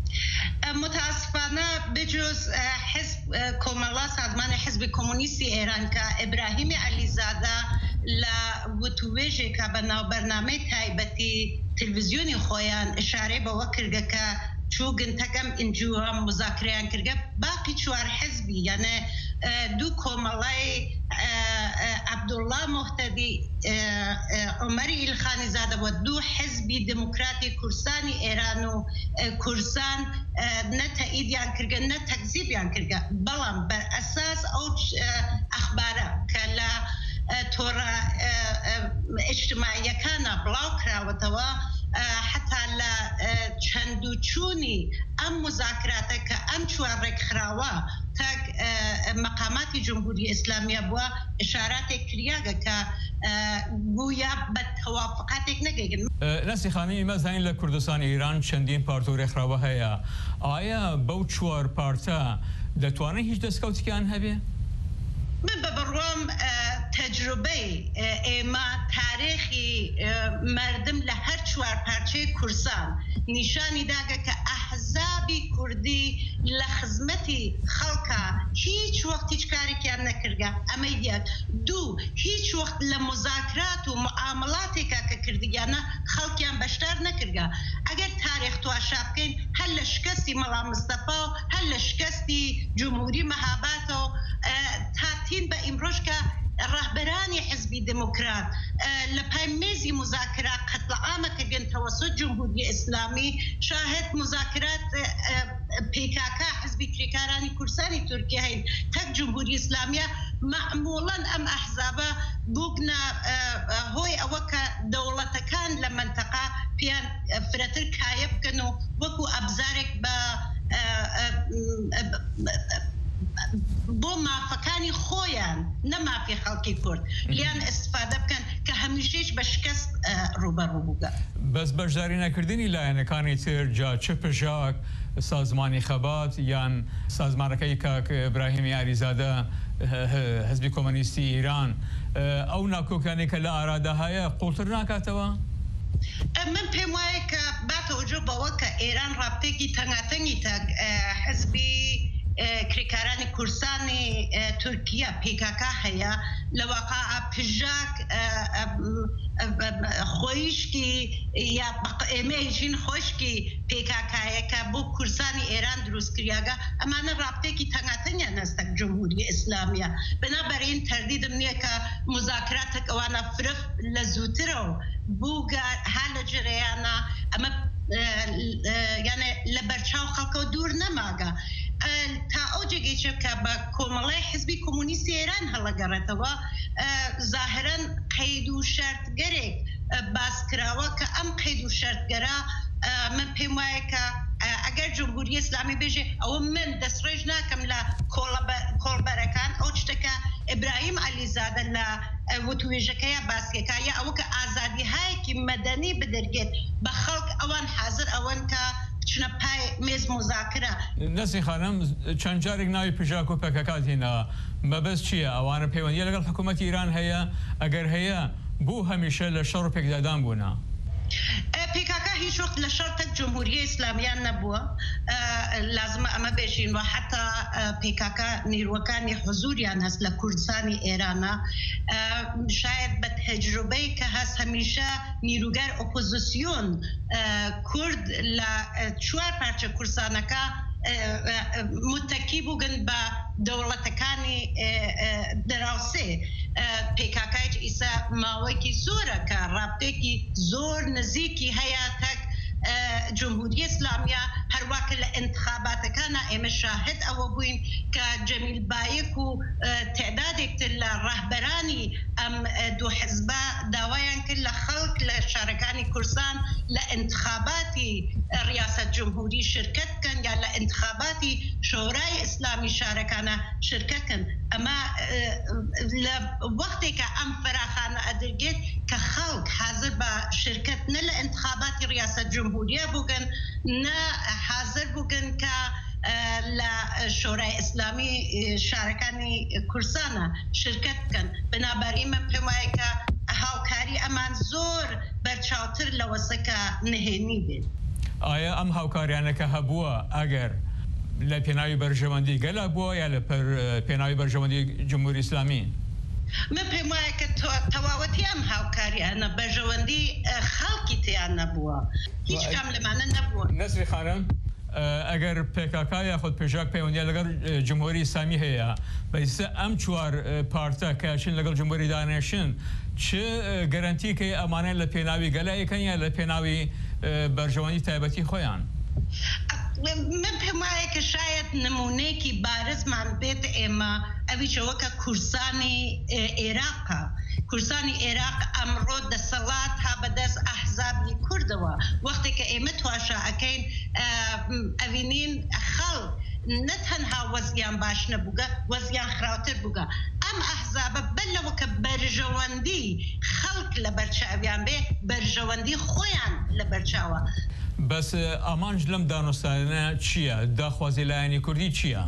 متاسفانه بجز حزب کۆمەڵا سازمانی حزبی کۆمونیستی ئێران کە ئیبراهیمی علیزادە لە وتوێژێکە بە ناو بەرنامەی تایبەتی تلڤیزیۆنی خۆیان ئشارەی بەوە کردگە کە چوو گنتەکەم ئینجووە مزاکرەیان کردگە باقی چوار حزبی یانە دوو کۆمەڵای عەبدوڵڵا مۆحتەدی عومەری ئیلخانی زادە بۆ دوو حزبی دموکراتی کورسانی ئێران و کورسان نە تەئیدیان کردگە نە تەکزیبیان کردگە بەڵام بەر ئەساس ئەو ئەخبارە کە لە تۆڕە ئیجتیماعیەکانە بڵاو کراوەتەوە حتا لە چەند و چوونی ئەم مزاکراتە کە ئەم چوار ڕێکخراوە تاک مەقاماتی جمهوری ئیسلامیە بووە ئشاراتێک کریاگە کە گویا بە تەوافقاتێک نەگەیگن. نەسی خانی مەزانین لە کوردستانی ئیران چەندین پارت و ڕێکخراوە هەیە ئایا بەو چوار پارتە دەتوانێت هیچ دەستکەوتێکیان هەبێ؟ من بە بڕوام تەجروبەی ئێمە تاریخی مردم لە هەر چوار پارچەی کورسان نیشانی داگە کە ئەحزابی کوردی لە خزمەتی خەڵکە هیچ وەخت هیچ کارێکیان نەکردگە ئەمەی دیات دوو هیچ وەخت لە مزاکرات و معاملاتێکە کە کردگیانە خەڵکیان بەشدار نەکردگە ئەگەر تاریخ تواشا بکەین هەر لە شکستی مەڵا مستەفا و هەر لە شکستی جمهوری مەهاباتەوە تاتین بە ئیمڕۆژ کە ڕاهبەرانی حزبی دموکرات لە پایمێزی مزاکرات قەتڵعامەکردن تەوەسۆت جمهوری ئیسلامی شاهد مزاکرات پیکاکا حزبی کرێکارانی کورسانی تورکیا هەین تەک جمهوری ئیسلامیە معموڵەن ئەم ئەحزابە بووگنە هۆی ئەوە کە دەوڵەتەکان لە منتەقا پێیان فرەتر کایە بکەن و وەکو ئەبزارێک بە بۆ مافەکانی خۆیان نەمافی خەڵکی کورد لیان ئستفادە بکەن کە هەمیشەیش بە شکست ڕوبەڕوو بووگە. بەس بەشداری نەکردنی لایەنەکانی تر جا چ پژاک سازمانی خەبات یان سازمانەکەی کاک ئیبراهیمی علیزادە حزبی کۆمۆنیستی ئیران ئەو ناکۆکانی کە لە ئارادا هەیە قوڵتر ناکاتەوە؟ من پێم وایە کە باتەوەجۆ بەوە کە ئێران ڕابطێکی تەنگاتەنگی تەک حزبی کرێکارانی کورسانی تورکیا پیکاکا هەیە لە واقع پژاک خۆیشکی یا ئێمەژین خۆشکی پێکاکایەکە بۆ کورسانی ئێران دروستکریاگە ئەمانە ڕابطێکی تەنگاتەنیان هەستە جمهوری ئیسلامیە بنابەرین تەردیدم نییە کە مزاکراتێک ئەوانە فرف لە زووترەوە بووگە ها لە جرەیانە ئەمە یانە لە بەرچاو خەڵکەوە دوور نەماگە تا ئەو جێگەیچە کە بە کۆمەڵای حزبی کۆمونیستی ئێران هەڵەگەڕێتەوە زاهرەن قەید و شەرتگەرێک باسکراوە کە ئەم قەید و شەرتگەرە من پێم وایە کە ئەگەر جمهوری ئیسلامی بێژێ ئەوە من دەستڕێژ ناکەم لە کۆڵبەرەکان ئەو شتەکە ئیبراهیم علیزادە لە وتوێژەکەیە باسیەکە یا ئەوە کە ئازادی هایەکی مەدەنی بدەرگێت بە خەڵک ئەوان حازر ئەوەن کە بچنە پای مێز مزاکرە. نەسی خانم چەند جارێک ناوی پژاک و پەکەکات هێنا مەبەست چییە؟ ئەوانە پەیوەندیە لەگەڵ حکوومەتی ئیران هەیە؟ ئەگەر هەیە بوو هەمیشە لە شەڕ و پێکدادان بوونا؟ پیکاکا هیچ وقت لە شەڕ جمهوری ئیسلامیان نەبووە لازمە ئەمە بێژین و حتا پیکاکا نیروەکانی حزوریان هەست لە کوردستانی ئێرانە شاید بە تەجروبەی کە هەست هەمیشە نیروگەر ئۆپۆزیسیۆن کورد لە چوار پارچە کورسانەکە متکی بووگن بە دەوڵەتەکانی دراوسێ پیکاکایچ ئیسا ماوەیەکی زۆرە کە ڕابطێکی زۆر نزیکی هەیە تەک جمهوری ئیسلامیە هەروەکە لە انتخاباتەکانە ئێمە شاهد ئەوە بووین کە جەمیل بایەک و تعدادێکتر لە ڕاهبەرانی ئەم دوو حزبە داوایان کرد لە خەڵک لە شارەکانی کورسان لە انتخاباتی ریاست جمهوری شرکت بکەن یا لە انتخاباتی شۆرای ئیسلامی شارەکانە شرکت بکەن. ئەمە لە وەختێکە ئەم فراخانە ئەدرگێت کە خەڵک حاضر بە شرکت نە لە انتخاباتی ریاست جمهوریە بووگن نە حاضر بووگن کە شورای ئیسلامی شارەکانی کورسانە شرکت بکەن بنابەری من پێم وایە کە هاوکاری ئەمان زۆر بەرچاوتر لە وەسەکە نهێنی بێت. ئایا ئەم هاوکاریانەکە هەبووە ئەگەر لە پێناوی بەرژەوەندی گەلا بووە یا لە پێناوی بەرژەوەندی جمهوری ئیسلامی؟ من پێم وایە کە تەواوەتی ئەم هاوکاریانە بەرژەوەندی خەڵکی تیان نەبووە هیچ کام لەمانە نەبووە. نەسری خانم ئەگەر پێکاکا یاخود پێشاک پەیوەندیان لەگەڵ جمهوری ئیسلامی هەیە بەئیستا ئەم چوار پارتە کەچین لەگەڵ جمهوری دانێشن چ گەرانتیکەی ئەمانە لە پێناوی گەلایەکەن یا لە پێناوی بەرژەوەندی تایبەتی خۆیان؟ من پێم وایە کە شاید نمونەیەکی بارزمان بێت ئێمە ئەویشەوە کە کورسانی عێراقە کورسانی عێراق ئەمڕۆ دەسەڵات ها بەدەست ئەحزابی کوردەوە وەختێککە ئێمە تواشا ئەەکەین ئەوینین خەڵک نەتەنها وەزیان باش نەبووگە وەزیان خراوتر بووگە ئەم ئەحزابە بەلەوە کە بەرژەوەندی خەڵک لە بەرچاویان بێ بەرژەوەندی خۆیان لە بەرچاوە. بەس ئامانج لەم دانوستانە چییە؟ داخوازی لایەنی کوردی چییە؟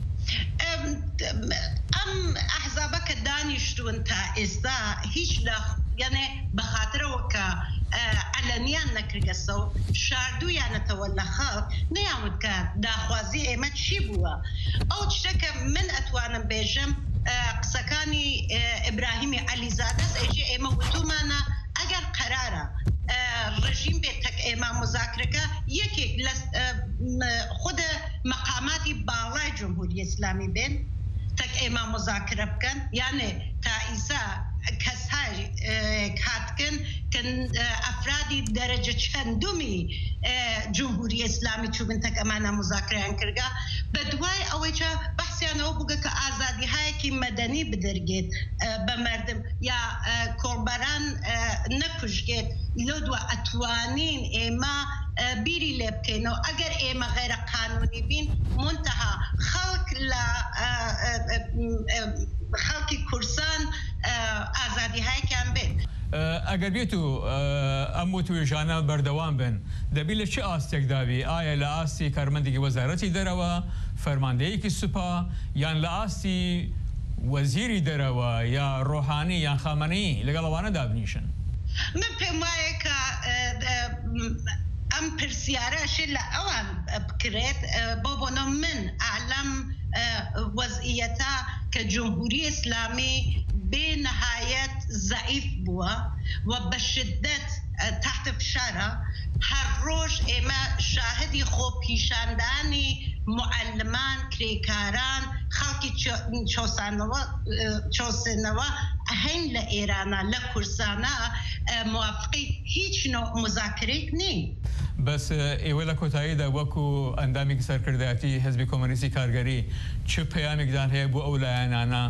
ئەم ئەحزابە کە دانیشتون تا ئێستا هیچ لە یعنی بەخاترەوە کە ئەلەنیان نەکردگەسە و شاردوویانەتەوە لە خەڵک نەیانوت کە داخوازی ئێمە چی بووە ئەو شتەکە من ئەتوانم بێژم قسەکانی ئیبراهیمی عەلیزادەس ئێجێ ئێمە وتومانە ئەگەر قەرارە ڕژیم بێت تەک ئێمە مزاکرەکە یەکێک لە خود مەقاماتی باڵای جمهوری ئیسلامی بێن تەک ئێمە مزاکرە بکەن یانێ تا ئیسا کەسای کاتکن کە ئەفرادی دەرەجە چەندومی جمهوری ئیسلامی چوبن تەک ئەمانە مزاکرەیان کردگا بە دوای ئەوەیچە بەحسیانەوە بووگە کە ئازادی هایەکی مەدەنی بدەرگێت بە مردم یا کۆڵبەران نەکوژگێت لۆ دووە ئەتوانین ئێمە بیری لێ بکەینەوە ئەگەر ئێمە غیرە قانونی بین منتەها خەڵک لە خەڵکی کورسان ئازادی هایەکیان بێت. ئەگەر بێت و ئەم توێژانە بەردەوام بن دەبی لە چه ئاستێک داوی ئایا لە ئاستی کارمەندێکی وەزارەتی دەرەوە فەرماندەیەکی سوپا یان لە ئاستی وەزیری دەرەوە یا ڕۆحانی یان خامەنەیی لەگەڵ ئەوانە دابنیشن؟ من پێم وایە کە ئەم پرسیارەشی لە ئەوان بکرێت بۆ بۆنە من ئالەم وەزئیەتە کە جمهوری ئیسلامی بێ نەهایەت زەعیف بووە و بە شدەت تحت فشارە هەر ڕۆژ ئێمە شاهدی خۆپیشاندانی معلمان کرێکاران خەڵکی چۆسنەوە هەین لە ئێرانە لە کورسانە موافقی هیچ نوع مزاکرێک نین. بەس ئێوە لە کۆتاییدا وەکو ئەندامێکی سەرکردایەتی حزبی کۆمۆنیستی کارگەری چ پەیامێکدان هەیە بۆ ئەو لایەنانە؟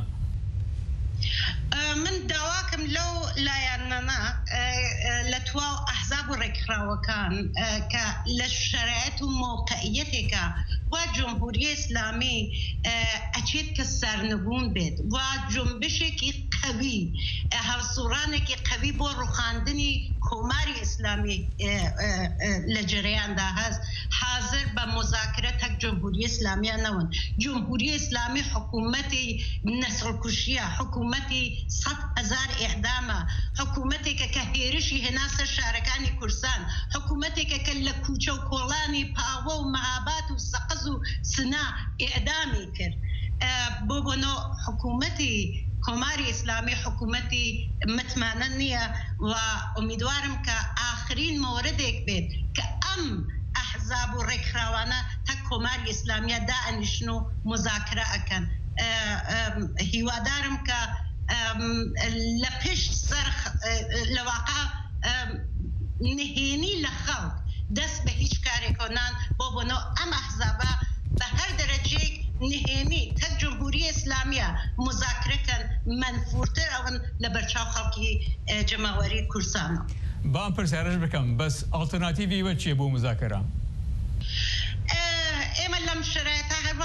من داواکەم لەو لایەنانە لە تواو ئەحزاب و ڕێکخراوەکان کە لە شەرایەت و موقعیەتێکە وا جمهوری ئیسلامی ئەچێت کە سەرنگون بێت و جنبشێکی قەوی هەڵسوڕانێکی قەوی بۆ ڕوخاندنی کۆماری ئیسلامی لە جەرەیاندا هەست حاضر بە مزاکرە تەک جمهوری ئیسلامیە نەون. جمهوری ئیسلامی حکوومەتی نەسڵکوشیە حکوومەتی سەد هەزار ئیعدامە حکوومەتێکە کە هێرشی هێنا سەر شارەکانی کورسان حکوومەتێکە کە لە کوچە و کۆڵانی پاوە و مەهابات و سەقز و سنا ئیعدامی کرد بۆ بۆنۆ حکوومەتی کۆماری ئیسلامی حکوومەتی متمانە نییە و ئومیدوارم کە ئاخرین مۆردێک بێت کە ئەم ئەحزاب و ڕێکخراوانە تا کۆماری ئیسلامیە دائەنیشن و مزاکرە ئەکەن. هیوادارم کە لە پشت سەر لە واقع نهێنی لە خەڵک دەست بە هیچ کارێکۆنان بۆ بۆنەوە ئەم ئەحزابە بە هەر دەرەجەیەک نهێنی تەک جمهوری ئیسلامیە مزاکرەکەن منفورتر ئەون لە بەرچاو خەڵکی جەماوەری کورسانە. با ئەم پرسیارەش بکەم بەس ئاڵتەرناتیڤی وە چییە بۆ مزاکرە؟ ئێمە لەم شرایەتە هەروە کە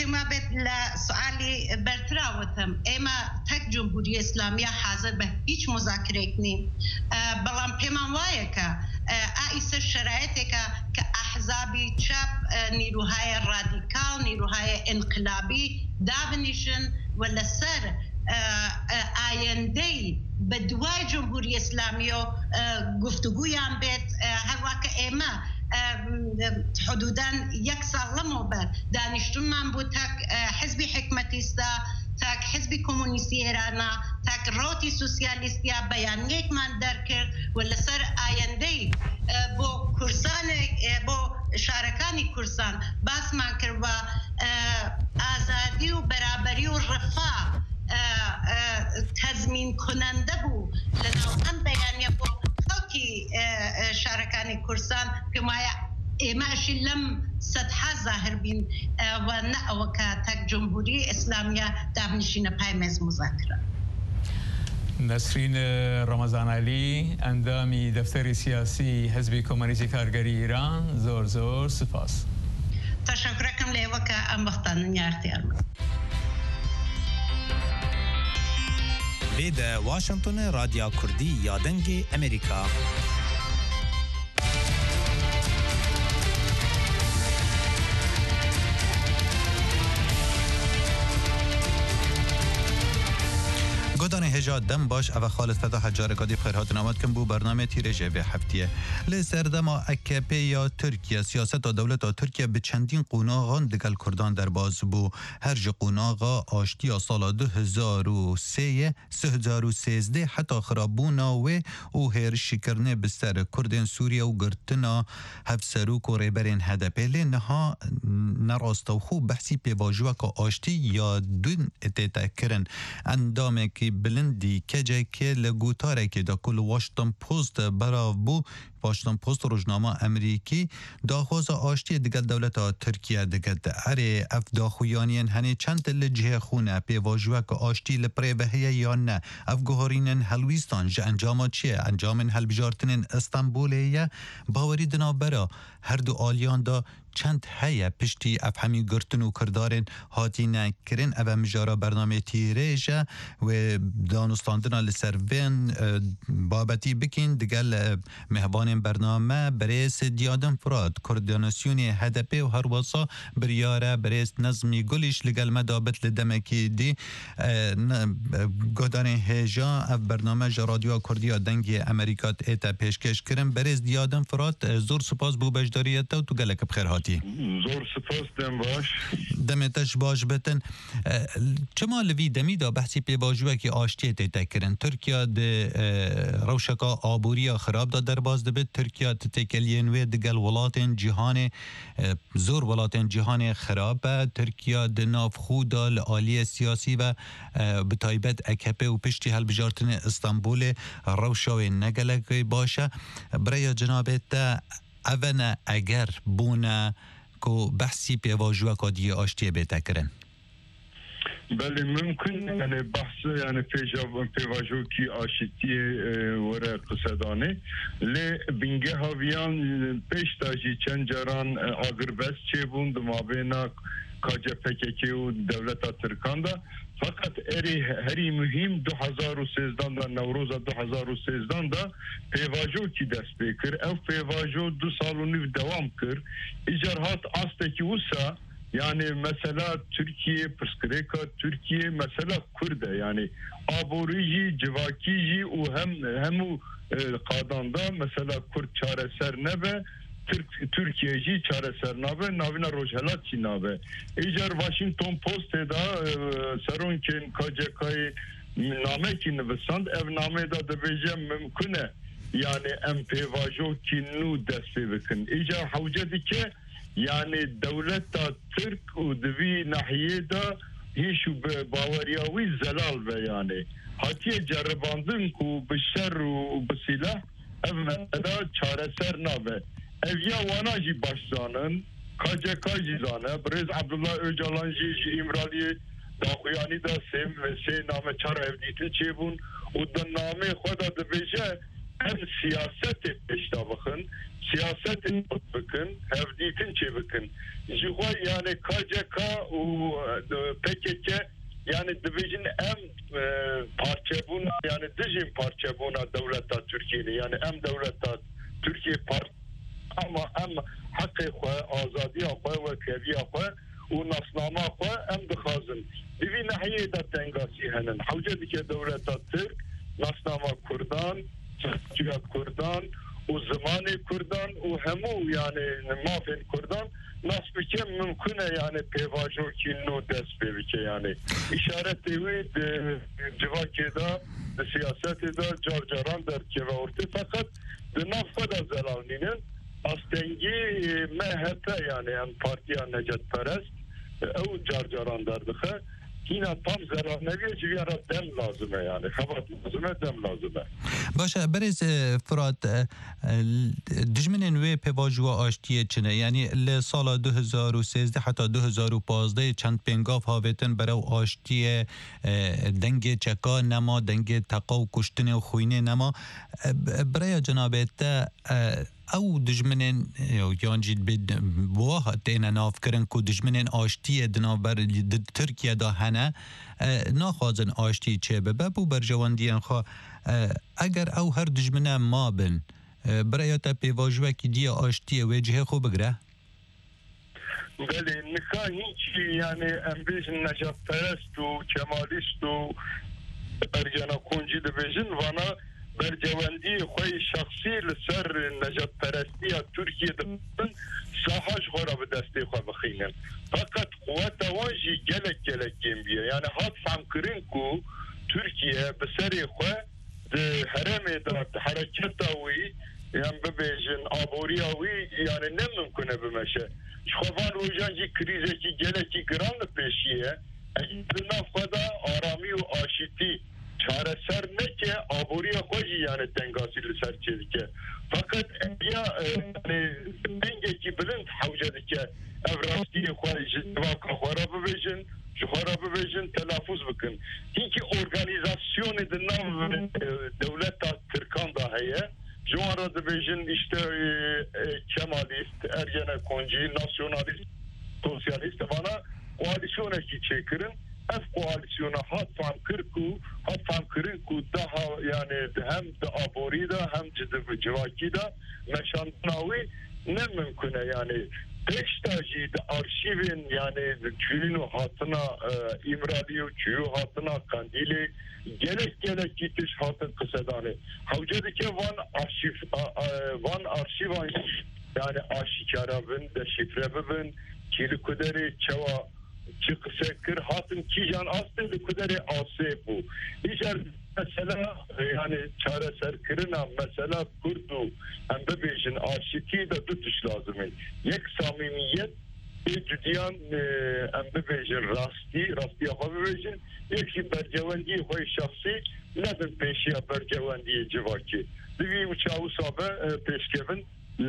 پیما بێت لە سوالی بەرتراوەتم ئێمە تەک جمهوری ئیسلامیە حاضر بە هیچ مذاکرێک نین بەڵام پێمان وایە کە ئائیسە شرایەتێکە کە ئەحزابی چەپ نیروهای رادیکال نیروهای انقلابی دابنیشن و لەسەر ئایندەی بە دوای جمهوری ئیسلامی و گفتوگویان بێت هەروەکە ئێمە حدوداً یک سال لەمەوبەر دانیشتومان بوو تاک حزبی حکمەتیستە تاک حزبی کۆمونیستی ئێرانە تاک ڕۆتی سوسیالیستیا بەیانیەکمان دەرکرد و لەسەر ئایندەی بۆ کورسانێک بۆ شارەکانی کورسان باسمان کرد بە ئازادی و بەرابەری و ڕەفاه تەزمین کنەندە بوو لەناو ئەم بەیانیە بۆ خەڵکی شارەکانی کورسان پێم وایە ئێمەشی لەم سەدها زاهر بین و نە ئەوە کە تەک جمهوری ئیسلامیە دابنیشینە پای مێز مذاکرە. نسرین ڕەمەزانعەلی ئەندامی دەفتەری سیاسی حزبی کۆمەنیستی کارگەری ئیران زۆر زۆر سپاس. تەشەکرەکەم لە ئێوە کە ئەم بەختانە اختیارمە. بيدا واشنطن راديو كردي يا دنجي أمريكا. گودان هجا دم باش او خالد فدا حجار گادی بخیر هاتون آمد کن بو برنامه تیرجه به هفتیه لسردما اکپی یا ترکیه سیاست و دولت و ترکیه به چندین قوناغان دگل کردان در باز بو هر جو قوناغا آشتی سال دو هزار و سه سه هزار و سیزده حتی خرابونا و او هر شکرنه بستر کردن سوریه و گرتنا هف سروک و ریبرین هدپه لنها نراستو خوب بحثی پی واجوه که آشتی یا دون اتتا کرن اندامه که بلندی کجه که لگوتاره که دا کل واشنطن پوست براو بو واشنطن پوست روزنامه امریکی داخواز آشتی دیگر دولت ترکیه دیگر اره اف داخویانین هنه چند لجه خونه پی واجوه که آشتی لپره بهیه یا نه اف گوهارینن هلویستان جه انجامات چیه انجامن هل بجارتنین استانبولیه باوری دنا برا هر دو آلیان دا چند هیا پشتی افهمی گرتن و کردارن هاتی نکرن او مجارا برنامه تیریجه و دانستاندنا لسروین بابتی بکن دگل مهبان برنامه بریس دیادم فراد کردانسیون هدپی و هر واسا بریاره بریس نظمی گلیش لگل مدابت لدمکی دی گودان هجا اف برنامه جرادیو کردیا دنگی امریکات ایتا پیشکش کرن بریس دیادم فراد زور سپاس بو بجداریت و تو گلک بخیر هاتی زور سپاس دم باش دمتش باش بتن چما لوی دمی دا بحثی پی باجوه که آشتی تیتا کرن ترکیه ده روشکا آبوریا خراب دا در باز ده بید ترکیه تتکلینوی دگل ولاتن جهان زور ولاتن جهان خراب ترکیه ده ناف خودا لآلی سیاسی و بتایبت اکپه و پشتی هل بجارتن استانبول روشاوی نگلک باشه برای جنابت اونا اگر بونا کو بحثی پیواجوه کادی آشتی بیتا کرن بله ممکن یعنی بحث یعنی پیواجو کی آشتی وره قصدانه لی بینگه هاویان پیش تاجی چند جران آگر بس چه بوند مابینا کاجه پککی و دولت ترکان دا فقط اری هری مهم دو هزار و سیزدان دا نوروز دو هزار و سیزدان دا پیواجو کی دست بکر او پیواجو دو سال و نیو دوام کر اجرهات آسته کی وسا yani mesela Türkiye pıskıreka Türkiye mesela Kürde yani aborici civakici o hem hem o kadanda mesela Kürt çareser ne be Türk Türkiye'ci çareser ne be navina rojhelat çi ne be eğer Washington Post'da Sarunkin K C K'yı name ki nivesand ev nameda da bejem mümküne yani em pevajo ki nu deste bikin eğer havcedi ki yani devlet da Türk u devi nahiye da hiç bavariyavi zelal ve yani hatiye cerrabandın ku bişer u bisilah evmeda çareser nabe evya vanaji başlanın K C K jizane Brez Abdullah Öcalan ji İmraliye dağıyani da sem ve se name çar evditi çebun u da name khoda da beje hem siyaseti peşte bakın, siyaseti bakın, hevditin çe bakın. Jihwa yani K C K u P K K yani dibijin em e, parça buna yani dijin parça buna devleta Türkiye'de yani em devleta Türkiye part ama em hakkı azadiya ve keviya و نصنامه خو ام دخازن دوی نحیه دا تنگاسی هنن حوجه دیگه دولت ترک نصنامه کردان جگه کردان و زمان کردان و همو یعنی مافین کردان نصب که ممکنه یعنی پیواجو که نو دست بیوی یعنی اشارت دوی جواکی دا سیاست دا جار جاران در که ورته فقط ده نفت دا زلالنینن astengi M H P yani em partiya Necdet Perest ev carcaran derdixe yine tam zarar neviye civiyara dem lazım yani xabat lazım dem lazım. Başa beriz Fırat dijminin ve pevajwa aştiye çine yani le sala دو هزار و سیزده hatta دو هزار و پانزده çand pengav havetin berav aştiye denge çeka nema denge taqav kuştine خوینه nema برای جنابته او دجمنن یان جید بد بواه تینا ناف کرن کو دجمنن آشتی دنابر ترکیه دا هنه ناخوازن آشتی چه به بو برجواندیان خوا اگر او هر دجمنه ما بن برای تا پیواجوه کی دی آشتی وجهه خو بگره بله نکا هیچی یعنی امبیج نجات پرست و کمالیست و برجانا کنجی دبیجن وانا برجواندی خوی شخصی لسر نجات پرستی ترکیه دبن ساحاش خورا به دستی خواه بخینن فقط قوت وانجی گلک گلک گیم بیه یعنی حد فهم کرن کو ترکیه بسری خواه ده حرم ده حرکت آوی یعنی ببیجن آبوری آوی یعنی نممکنه بمشه شخوان روژانجی کریزه کی گلکی گران پیشیه اگه ناف خدا آرامی و آشیتی çare ser ne ki aburiye koyucu yani dengasıyla serçeli ki fakat ya yani dengeki bilin havcadi ki evrasdiye koyucu vaka harabı bejin şu harabı bejin telaffuz bakın çünkü organizasyon edilen devlet Türkan da heye şu arada bejin işte Kemalist, Ergenekoncu, nasyonalist, sosyalist bana koalisyon eki çekirin ev koalisyona hat fam kırku hat fam kırku daha yani hem de aborida hem de civakida meşannavi ne mümküne yani peştaji de arşivin yani çürünü hatına imraliyo çürü hatına kandili gerek gerek gitiş hatın kısadani havcadaki van arşiv van arşivan yani aşikara bin de şifre bin kili kuderi çava çıkışıkır hatın kijan aslında kudere ase bu. İşer mesela yani çareser kırına mesela kurdu hem de bejin aşiki de tutuş lazım. Yek samimiyet bir cüdiyan hem de bejin rasti rasti yapabilirsin. Yek bercevendi hoy şahsi neden peşiye bercevendi civaki. Divi uçağı sabe peşkevin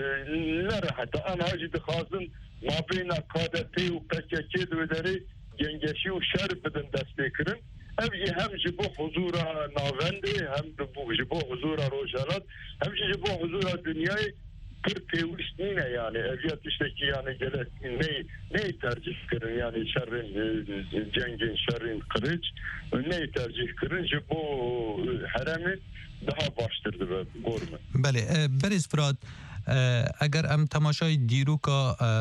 ne rahat an hacı dehazın mabeyna K D P و P K K دویداری جنگشی و شر بدن دست بکرن امی هم جبو حضور ناونده هم جبو حضور روزانات هم جبو حضور دنیای پر پیوست نینه yani eviyat işteki yani gerek ne ne tercih kırın yani şerrin cengin şerrin kılıç ne tercih kırın bu haremi daha baştırdı ve gorma. Bale beriz Fırat اگر ام تماشای دیروکا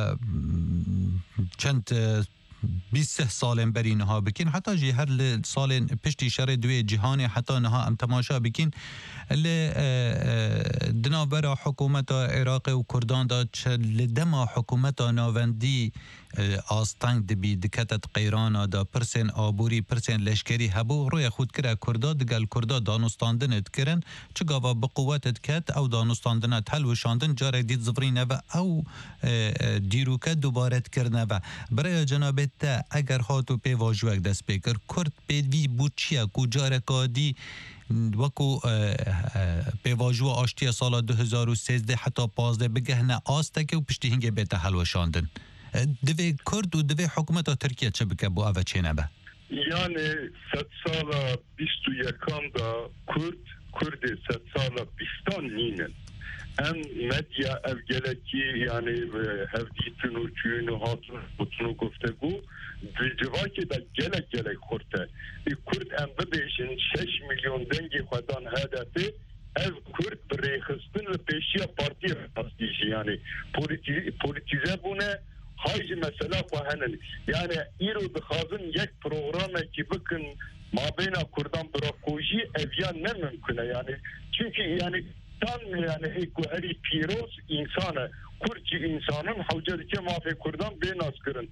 چند بیست سالن بری نها بکن حتی جی هر سالن پشتی شر دوی جهانی حتی نها ام تماشا بکن ل دنابرا حکومت عراق و کردان دا لدما حکومت ناوندی آستنگ دبی دکتت قیران دا پرسن آبوری پرسن لشکری هبو روی خود کرا کردا دگل کردا دانستاندنت کرن چگاوا بقوتت کت او دانستاندنت هل وشاندن جارک دید زفرینه و او دیروکت دوبارت کرنه و برای جنابت اگر هاتو پی واجوک دست بکر کرد پیدوی بوچیا کو جارکا دی وکو پیواجو آشتی سال دو هزار و سیزده حتی پازده بگهنه آسته و پشتی هنگه بیت حلوشاندن دوی کرد و دوی حکومت ترکیه چه بکه بو اوه چه نبه؟ Yani set sala بیست و یکم da Kürt Kurd set sala bistan ninen ام مدیا evgeleki yani hevditün uçuyunu hatun utunu guftegû civakê de gelek gelek xurte Kurd em bibêjin şeş milyon dengê xwedan hedefê ev Kurd bi rêxistin li pêşiya partiya rastî jî yani politize bûne hay jî mesela xwe henin yani îro dixwazin yek programekî bikin mabêna Kurdan bi rakojî eviya ne mümkün e yani çünkü yani tam yani eri piroz insana Kürtçi insanın havcadaki mafya Kurdan benaz kırın.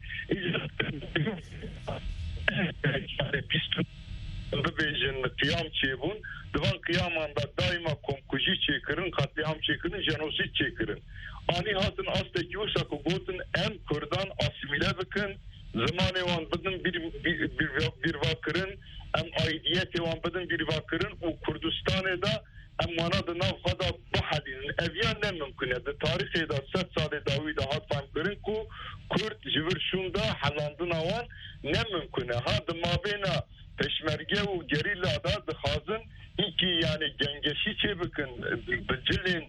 Yani pistun bebejin kıyam çebun divan kıyamanda daima komkuji çekirin katliam çekirin jenosit çekirin. Ani hatın astaki usak gotun em Kurdan asimile bakın zamanı van bidin bir bir bir, bir vakırın em aidiyeti van bidin bir vakırın o Kurdistan'da اما ناد ناف خدا بحدین اویان نممکنه ده تاریخ دا ست سال داوی دا هات فهم کرن کو کرد جورشون دا حلاندن آوان نممکنه ها ده ما بینا peşmerge و gerilla da dixazin iki yani gengeşi çe bikin bicilin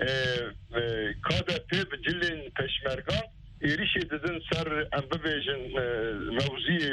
K D P bicilin peşmergan erişe dedin ser em bibêjin mevziye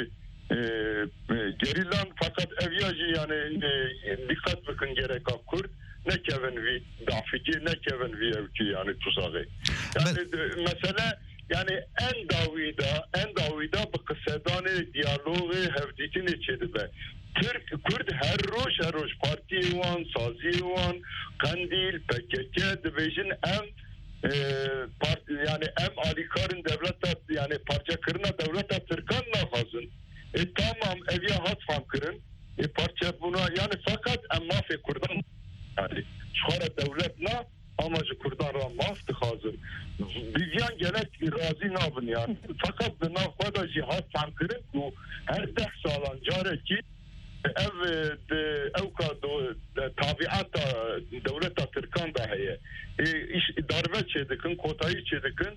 gerillan fakat evyacı yani dikkat bikin gerek Kurd ne kevin vi dafiki ne kevin vi evki yani tuzağı. Yani mesela yani en davida en davida bu kısadanı diyaloğu hevditin içedi be. Türk Kurd her roş her roş parti wan sazi wan Kandil P K K dibêjin em e, part, yani em alikarın devleta yani parça kırına devleta Türkan nafazın. E tamam evya hat fam kırın. E parça buna yani fakat em mafya Kurdan yani şuara devletna amacı Kurdan ra maf dixazin. Bizyan gelek razı nabın yani. Fakat de nafada cihat fam kırın bu her deh salan careki ev de evka tabiata devleta Türkan da heye. E iş darbe çedikin kotayı çedikin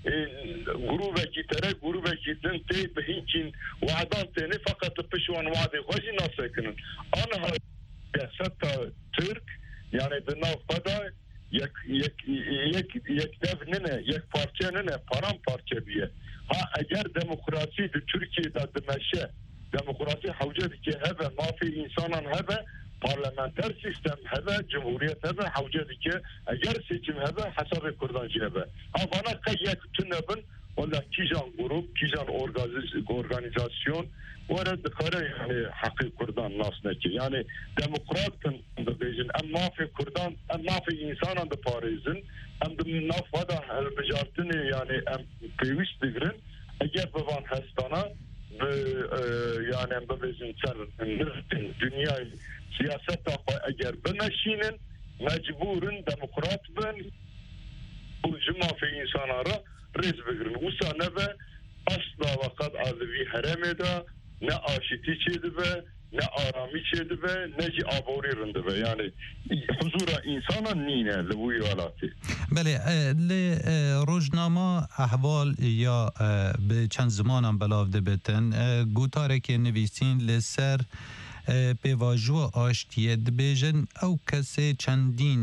grubeki terek grubeki dente behincin vadan teni fakat pişman vaadi hoji nasakının ana siyaseta Türk yani de nafada yek yek yek yek devnene yek parçanene paramparça biye ha eğer demokrasi de Türkiye'de demeşe demokrasi havcadaki hebe mafi insanan hebe parlamenter sistem hebe cumhuriyet hebe havcadaki eğer seçim hebe hasabı Kurdancı hebe ha bana kayak tünebin valla kijan grup kijan organizasyon orada kare yani hakkı Kurdan nasneki yani demokratın da bejin em mafi Kurdan em mafi insanan da parizin em de nafada elbejartını yani em pevist digrin eğer baban hastana ve yani em bejin ser dünya siyaset eğer bemeşinin mecburun demokrat ben bu mafi insanlara rez bigrin usa nebe asla vakat azevi heremeda ne aşiti çedi be ne arami çedi be ne ci aboririn be yani huzura insana nine li bu yalati. بله لی روزنامه احوال یا به چند زمانم بلاو دبتن گوتاره که نویسین لسر پیواجو آشتیه دبیجن او کسی چندین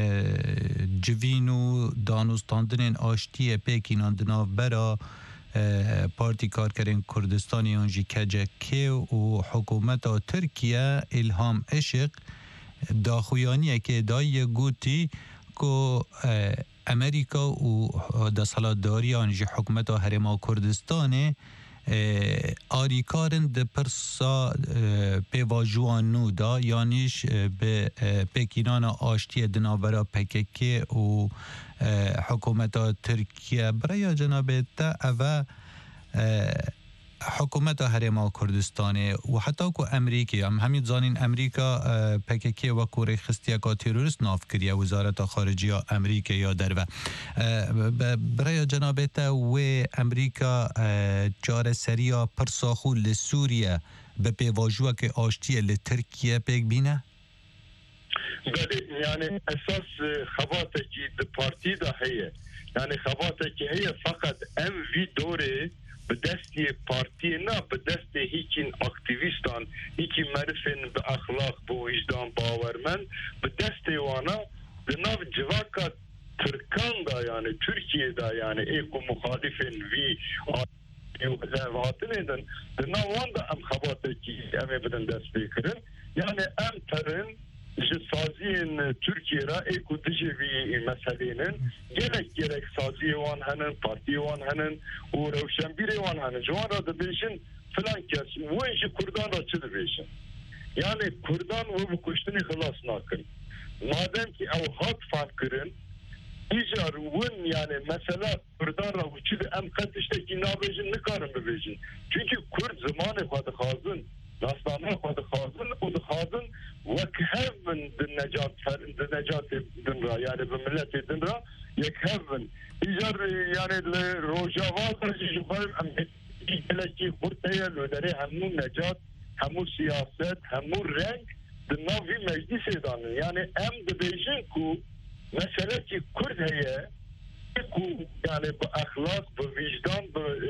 جوین و دانستاندن آشتیه پیکینان دناو برا پارتی کارکرین کردستانی آنجی کجکه و حکومت ترکیه الهام عشق داخویانیه که دای گوتی که امریکا و دستالداری آنجی حکومت هرما کردستانه آریکارن ده پرسا پیواجوان نو دا یعنیش به پیکینان آشتی دناورا پککه و حکومت ترکیه برای جناب تا اوه حکومت هرما کردستانه و حتی که امریکی هم همین زانین امریکا پککی و کوری خستیا که تروریست ناف کریه وزارت خارجیه امریکا یا دروه برای جناب تا و امریکا جار سریا پرساخو لسوریه به پیواجوه که آشتیه لترکیه پیک بینه؟ بله yani esas xabateki de parti da heye yani xabateki heye fakat em vi dore به دستی پارتی نه به دست هیچین اکتیویستان هیچی معرفن به اخلاق به وجدان باورمند به دست وانا به ناو جواکا ترکان دا یعنی ترکیه دا یعنی ایکو مخالفن وی واتن ایدن به ناو وان دا ام خباته کی امه بدن دست بکرن یعنی ام ترن سازین ترکیه را ایکو دجوی مسئلینن گلک گلک سازی وان هنن پارتی وان هنن و روشنبیر وان هنن جوان را دبیشن فلان کس و اینش کردان را چه دبیشن یعنی کردان و بکشتنی خلاص ناکن مادم که او حق فهم کرن ایجار ون یعنی مثلا کردان را وچید ام قدشته که نابیشن نکارن ببیشن چونکه کرد زمان خواهد خازن داستانه خود خازن و خازن وک هفن دن نجات دن نجات دن را یعنی به ملت دن را یک هفن ایجار یعنی روجاوات را جوابیم ام ایلکی خورده لودره همون نجات همون سیاست همون رنگ دن ناوی مجلس دانه یعنی ام دبیشن کو مسئله که کرد هیه کو یعنی با اخلاق با وجدان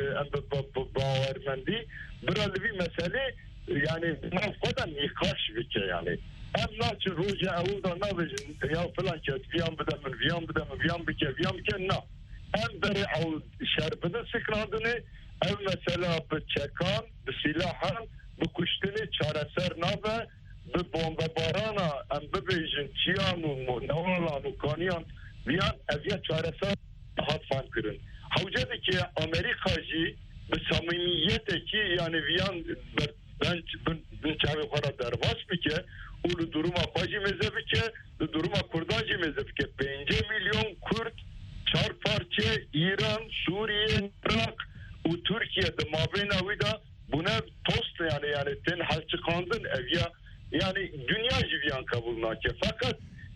با باورمندی برالوی مسئله yani nafkadan nikaş bike yani. Em naçı roja avda navejin ya falan kes viyan bidemin viyan bidemin viyan bike viyan bike na. Em beri av şerbini sıkradını ev mesela bu çekan bu silahın bu kuştini çareser nave bu bomba barana em bebejin çiyanu navalanu kaniyan viyan evye çareser hatfan kırın. Havcadı ki Amerikacı bu samimiyete ki yani viyan ben ben çare para derbaş bike ulu duruma faji mezhebi ke duruma kurdancı mezhebi ke beş milyon Kürt çar parça İran, Suriye, Irak u Türkiye'de mabeyna vida buna tost yani yani ten halçıkandın evya yani dünya jiviyan kabul nake fakat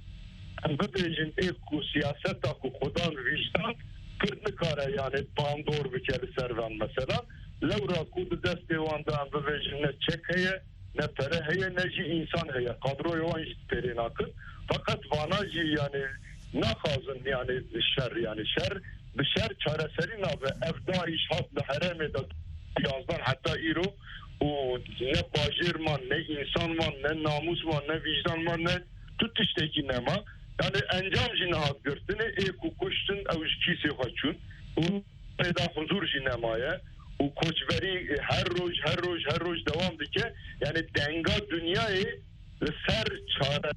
bu bejin eku siyaset taku kudan vicdan Kürtlik kare yani bandor bir kere serven mesela لورا کود دست وان دا ام بوجن نه چک هي نه پره هي نه جی انسان هي قدرو یوان پریناک فقط وانا جی yani نخازن yani şer yani şer bir şer çareseri na ve evda işhat da harame da yazdan hatta iro o ne bajirman ne insanman ne namusman ne vicdanman ne tut işte ki nema yani encam jinahat görtüne e kukuştun avşkisi haçun o peda huzur jinemaya o koçberi her roz her roz her roz devam dike yani denga dünyayı ser çare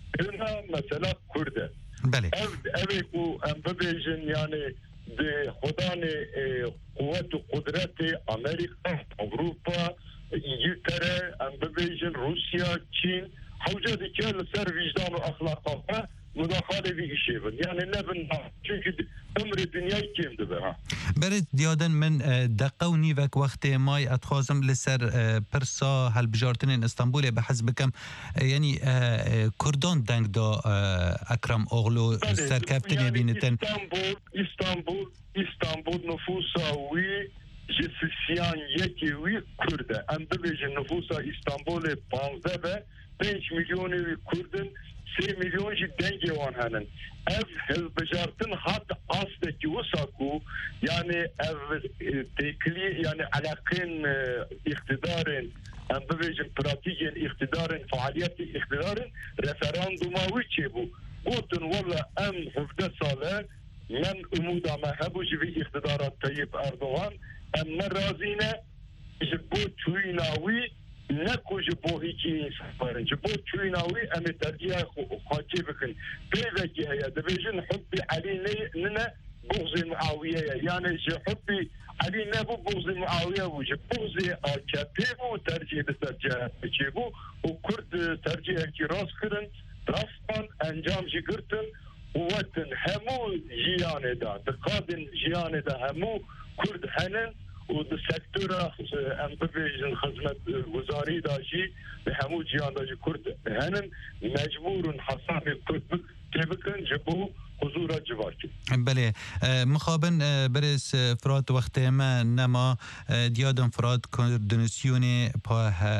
mesela Kürde. Ev ev bu embebejin yani de hodane kuvvet kudreti Amerika, Avrupa, İngiltere, embebejin Rusya, Çin havca dike ser vicdan ve ahlaka müdahale bir işi var. Yani ne bin çünkü ömrü dünyayı kimdi be ha. برد دیادن من دقونی وک وقت مای اتخازم لسر پرسا هل بجارتن استانبول به حسب کم یعنی کردان دنگ دا اکرم اغلو سرکفتن بینتن İstanbul İstanbul İstanbul nüfusa ve jisisiyan yeki ve Kürde. Endebejin nüfusa İstanbul'e panzde ve beş milyonu ve Kürdün سه میلیون جی دنگی وان هنن اف هزبجارتن hat asteki usaku yani ev tekli yani alakın iktidarın em bebejin pratikin iktidarın faaliyeti iktidarın referanduma wiçi bu gotun valla em hafta sale men umuda mehabu jivi iktidarat Tayyip Erdoğan em merazine bu çuynavi ne kucu bu iki insanların bu çuynavi em tercih خاطی بکن پیوکی هیا دبیجن حبی علی نه بغض معاویه یعنی جه حبی علی نه بو بغض معاویه و جه بغض آکپی بو ترجیح بسر جهتی بو و کرد ترجیح کی راست کرن راستان انجام جی گرتن وطن همو جیانه دا دقادن جیانه دا همو کرد هنن و د سکتور ام ببیجن خدمت وزاری داشی به همو جیان داشی کرد هنن مجبور حساب کرد تبکن جبو حضور جواکی بله مخابن برس فرات وقت ما نما دیادم فرات کردنسیون پا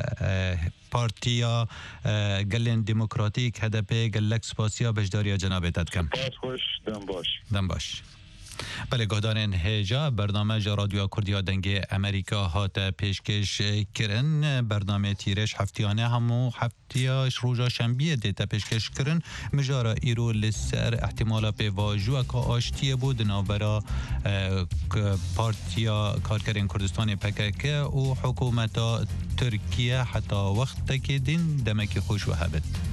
پارتیا گلن دموکراتیک هدپه گلک سپاسیا بجداریا جناب تدکم باش خوش دم باش دم باش بله گهدارن هجا برنامه رادیو کردیا دنگ امریکا هات پیشکش کرن برنامه تیرش هفتیانه همو هفتیاش روژا شنبیه دیتا پیشکش کرن مجارا ایرو لسر احتمالا به واجو که آشتیه بود نابرا پارتیا کارکرین کردستان پککه و حکومت ترکیه حتی وقت که دین دمک خوش و هبت